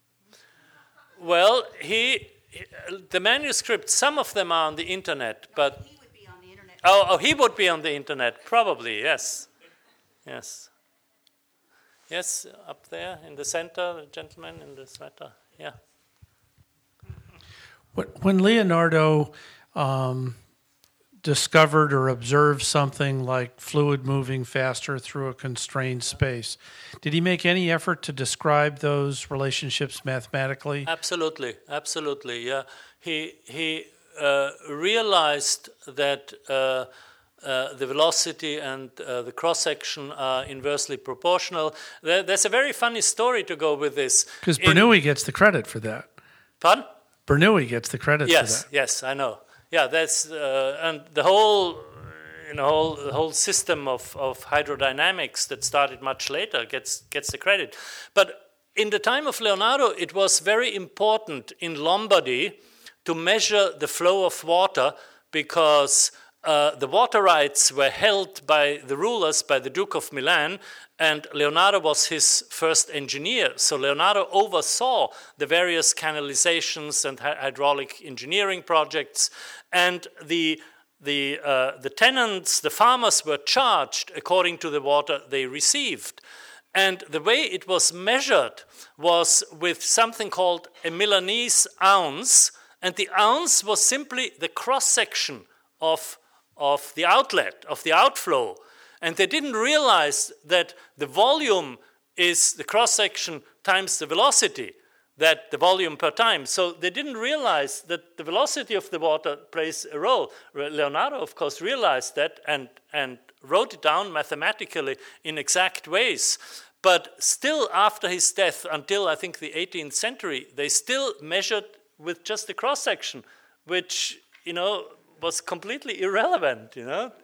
Well, he, the manuscripts, some of them are on the internet, but... He would be on the internet. Oh, oh, he would be on the internet, probably, yes. Yes. Yes, up there in the center, the gentleman in the sweater, yeah. When Leonardo um, discovered or observed something like fluid moving faster through a constrained space, did he make any effort to describe those relationships mathematically? Absolutely, absolutely, yeah. He, he uh, realized that uh, uh, the velocity and uh, the cross-section are inversely proportional. There, there's a very funny story to go with this. Because Bernoulli gets the credit for that. Pardon? Bernoulli gets the credit yes, for that. Yes, I know. Yeah, that's uh, and the whole, you know, whole, the whole system of, of hydrodynamics that started much later gets gets the credit. But in the time of Leonardo, it was very important in Lombardy to measure the flow of water, because uh, the water rights were held by the rulers, by the Duke of Milan, and Leonardo was his first engineer. So Leonardo oversaw the various canalizations and hydraulic engineering projects, and the the uh, the tenants, the farmers, were charged according to the water they received. And the way it was measured was with something called a Milanese ounce, and the ounce was simply the cross-section of, of the outlet, of the outflow. And they didn't realize that the volume is the cross-section times the velocity, that the volume per time. So they didn't realize that the velocity of the water plays a role. Leonardo, of course, realized that and, and wrote it down mathematically in exact ways. But still, after his death, until I think the eighteenth century, they still measured with just the cross-section, which, you know, was completely irrelevant, you know.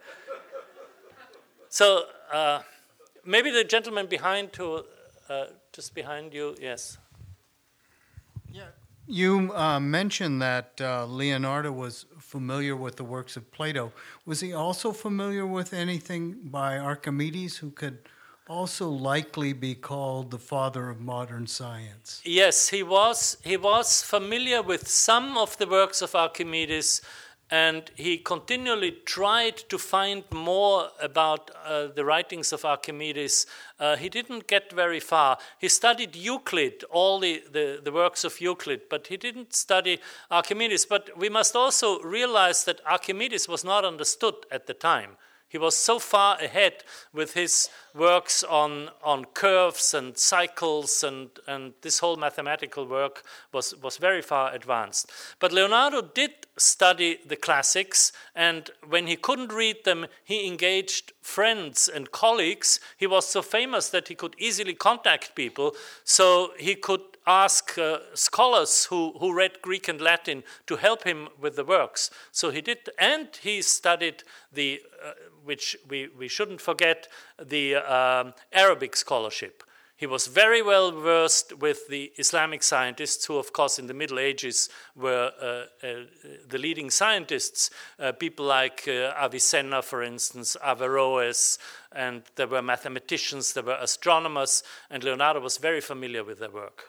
So uh, maybe the gentleman behind, who, uh, just behind you, yes. Yeah, you uh, mentioned that uh, Leonardo was familiar with the works of Plato. Was he also familiar with anything by Archimedes, who could also likely be called the father of modern science? Yes, he was. He was familiar with some of the works of Archimedes, and he continually tried to find more about uh, the writings of Archimedes. Uh, he didn't get very far. He studied Euclid, all the, the, the works of Euclid, but he didn't study Archimedes. But we must also realize that Archimedes was not understood at the time. He was so far ahead with his works on, on curves and cycles, and, and this whole mathematical work was, was very far advanced. But Leonardo did study the classics, and when he couldn't read them, he engaged friends and colleagues. He was so famous that he could easily contact people, so he could ask uh, scholars who, who read Greek and Latin to help him with the works. So he did, and he studied the, uh, which we, we shouldn't forget, the um, Arabic scholarship. He was very well versed with the Islamic scientists, who, of course, in the Middle Ages were uh, uh, the leading scientists, uh, people like uh, Avicenna, for instance, Averroes, and there were mathematicians, there were astronomers, and Leonardo was very familiar with their work.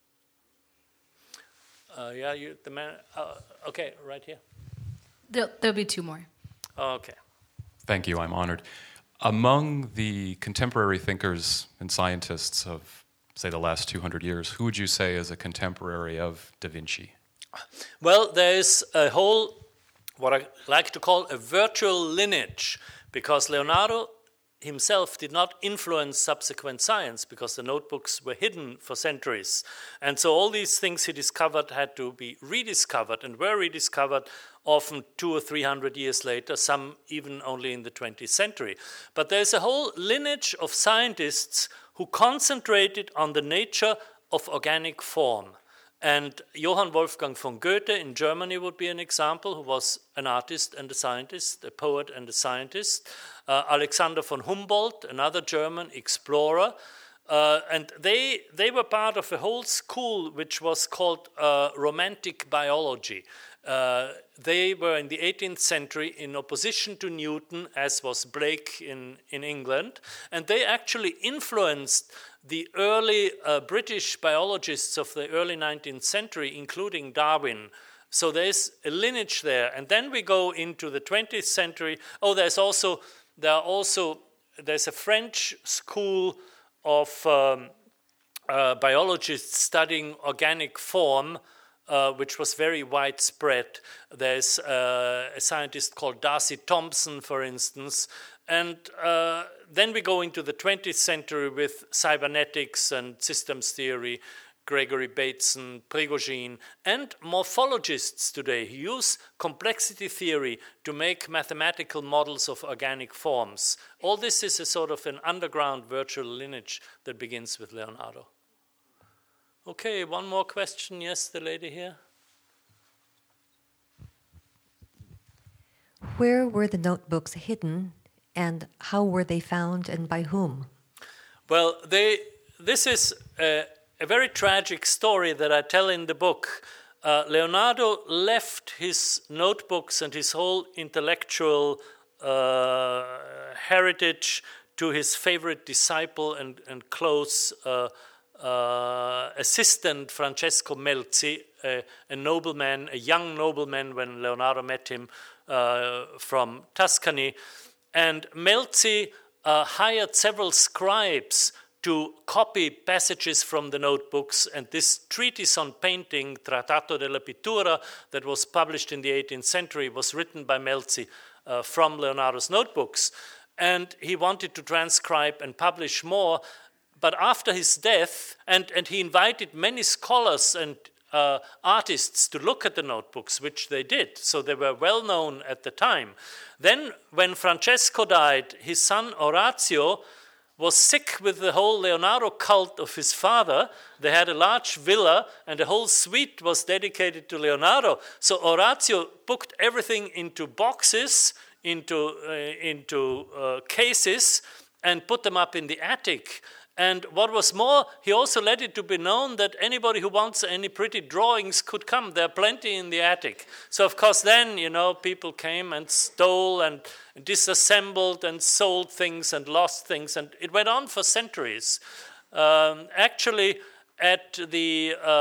Uh, yeah, you, the man, uh, okay, right here. There'll, there'll be two more. Okay. Thank you, I'm honored. Among the contemporary thinkers and scientists of, say, the last two hundred years, who would you say is a contemporary of Da Vinci? Well, there is a whole, what I like to call a virtual lineage, because Leonardo himself did not influence subsequent science, because the notebooks were hidden for centuries. And so all these things he discovered had to be rediscovered, and were rediscovered often two or three hundred years later, some even only in the twentieth century. But there's a whole lineage of scientists who concentrated on the nature of organic form. And Johann Wolfgang von Goethe in Germany would be an example, who was an artist and a scientist, a poet and a scientist. Uh, Alexander von Humboldt, another German explorer. Uh, and they, they were part of a whole school which was called uh, Romantic Biology. Uh, they were in the eighteenth century in opposition to Newton, as was Blake in, in England, and they actually influenced the early uh, British biologists of the early nineteenth century, including Darwin. So there's a lineage there. And then we go into the twentieth century. Oh, there's also, there are also, there's a French school of um, uh, biologists studying organic form, Uh, which was very widespread. There's uh, a scientist called Darcy Thompson, for instance. And uh, then we go into the twentieth century with cybernetics and systems theory, Gregory Bateson, Prigogine, and morphologists today who use complexity theory to make mathematical models of organic forms. All this is a sort of an underground virtual lineage that begins with Leonardo. Okay, one more question. Yes, the lady here. Where were the notebooks hidden, and how were they found, and by whom? Well, they, this is a, a very tragic story that I tell in the book. Uh, Leonardo left his notebooks and his whole intellectual uh, heritage to his favorite disciple and, and close uh, Uh, assistant Francesco Melzi, a, a nobleman, a young nobleman when Leonardo met him uh, from Tuscany. And Melzi uh, hired several scribes to copy passages from the notebooks, and this treatise on painting, Trattato della Pittura, that was published in the eighteenth century, was written by Melzi uh, from Leonardo's notebooks. And he wanted to transcribe and publish more. But after his death, and, and he invited many scholars and uh, artists to look at the notebooks, which they did, so they were well known at the time. Then, when Francesco died, his son Orazio was sick with the whole Leonardo cult of his father. They had a large villa, and the whole suite was dedicated to Leonardo. So Orazio booked everything into boxes, into, uh, into uh, cases, and put them up in the attic. And what was more, he also let it to be known that anybody who wants any pretty drawings could come. There are plenty in the attic. So, of course, then, you know, people came and stole and disassembled and sold things and lost things. And it went on for centuries. Um, actually, at the uh,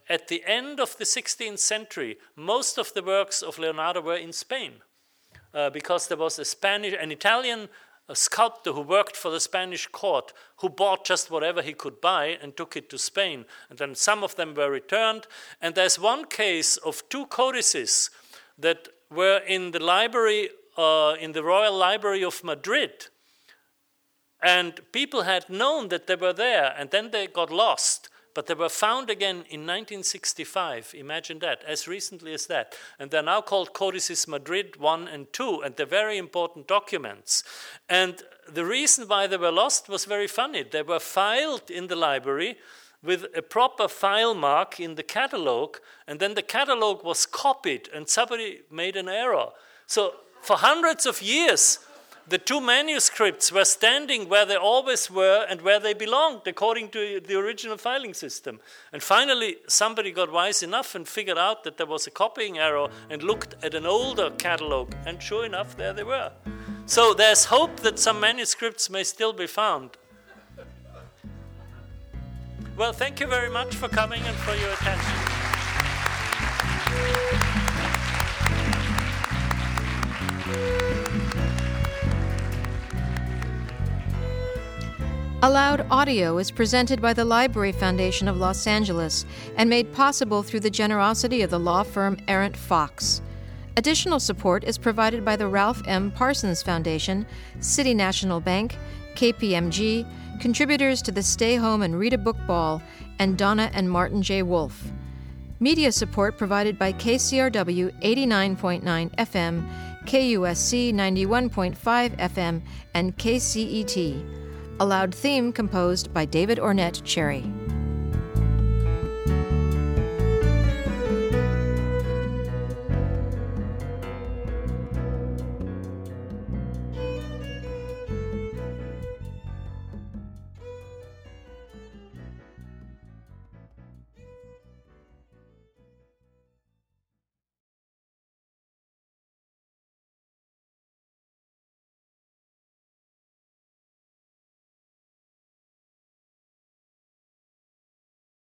at the end of the sixteenth century, most of the works of Leonardo were in Spain, uh, because there was a Spanish, an Italian a sculptor who worked for the Spanish court, who bought just whatever he could buy and took it to Spain. And then some of them were returned. And there's one case of two codices that were in the library, uh, in the Royal Library of Madrid. And people had known that they were there, and then they got lost. But they were found again in nineteen sixty-five. Imagine that, as recently as that. And they're now called Codices Madrid one and two, and they're very important documents. And the reason why they were lost was very funny. They were filed in the library with a proper file mark in the catalog, and then the catalog was copied, and somebody made an error. So for hundreds of years, the two manuscripts were standing where they always were and where they belonged, according to the original filing system. And finally, somebody got wise enough and figured out that there was a copying error and looked at an older catalog, and sure enough, there they were. So there's hope that some manuscripts may still be found. Well, thank you very much for coming and for your attention. Allowed Audio is presented by the Library Foundation of Los Angeles and made possible through the generosity of the law firm Arent Fox. Additional support is provided by the Ralph M. Parsons Foundation, City National Bank, K P M G, contributors to the Stay Home and Read a Book Ball, and Donna and Martin J. Wolfe. Media support provided by K C R W eighty-nine point nine F M, K U S C ninety-one point five F M, and K C E T. Allowed theme composed by David Ornette Cherry.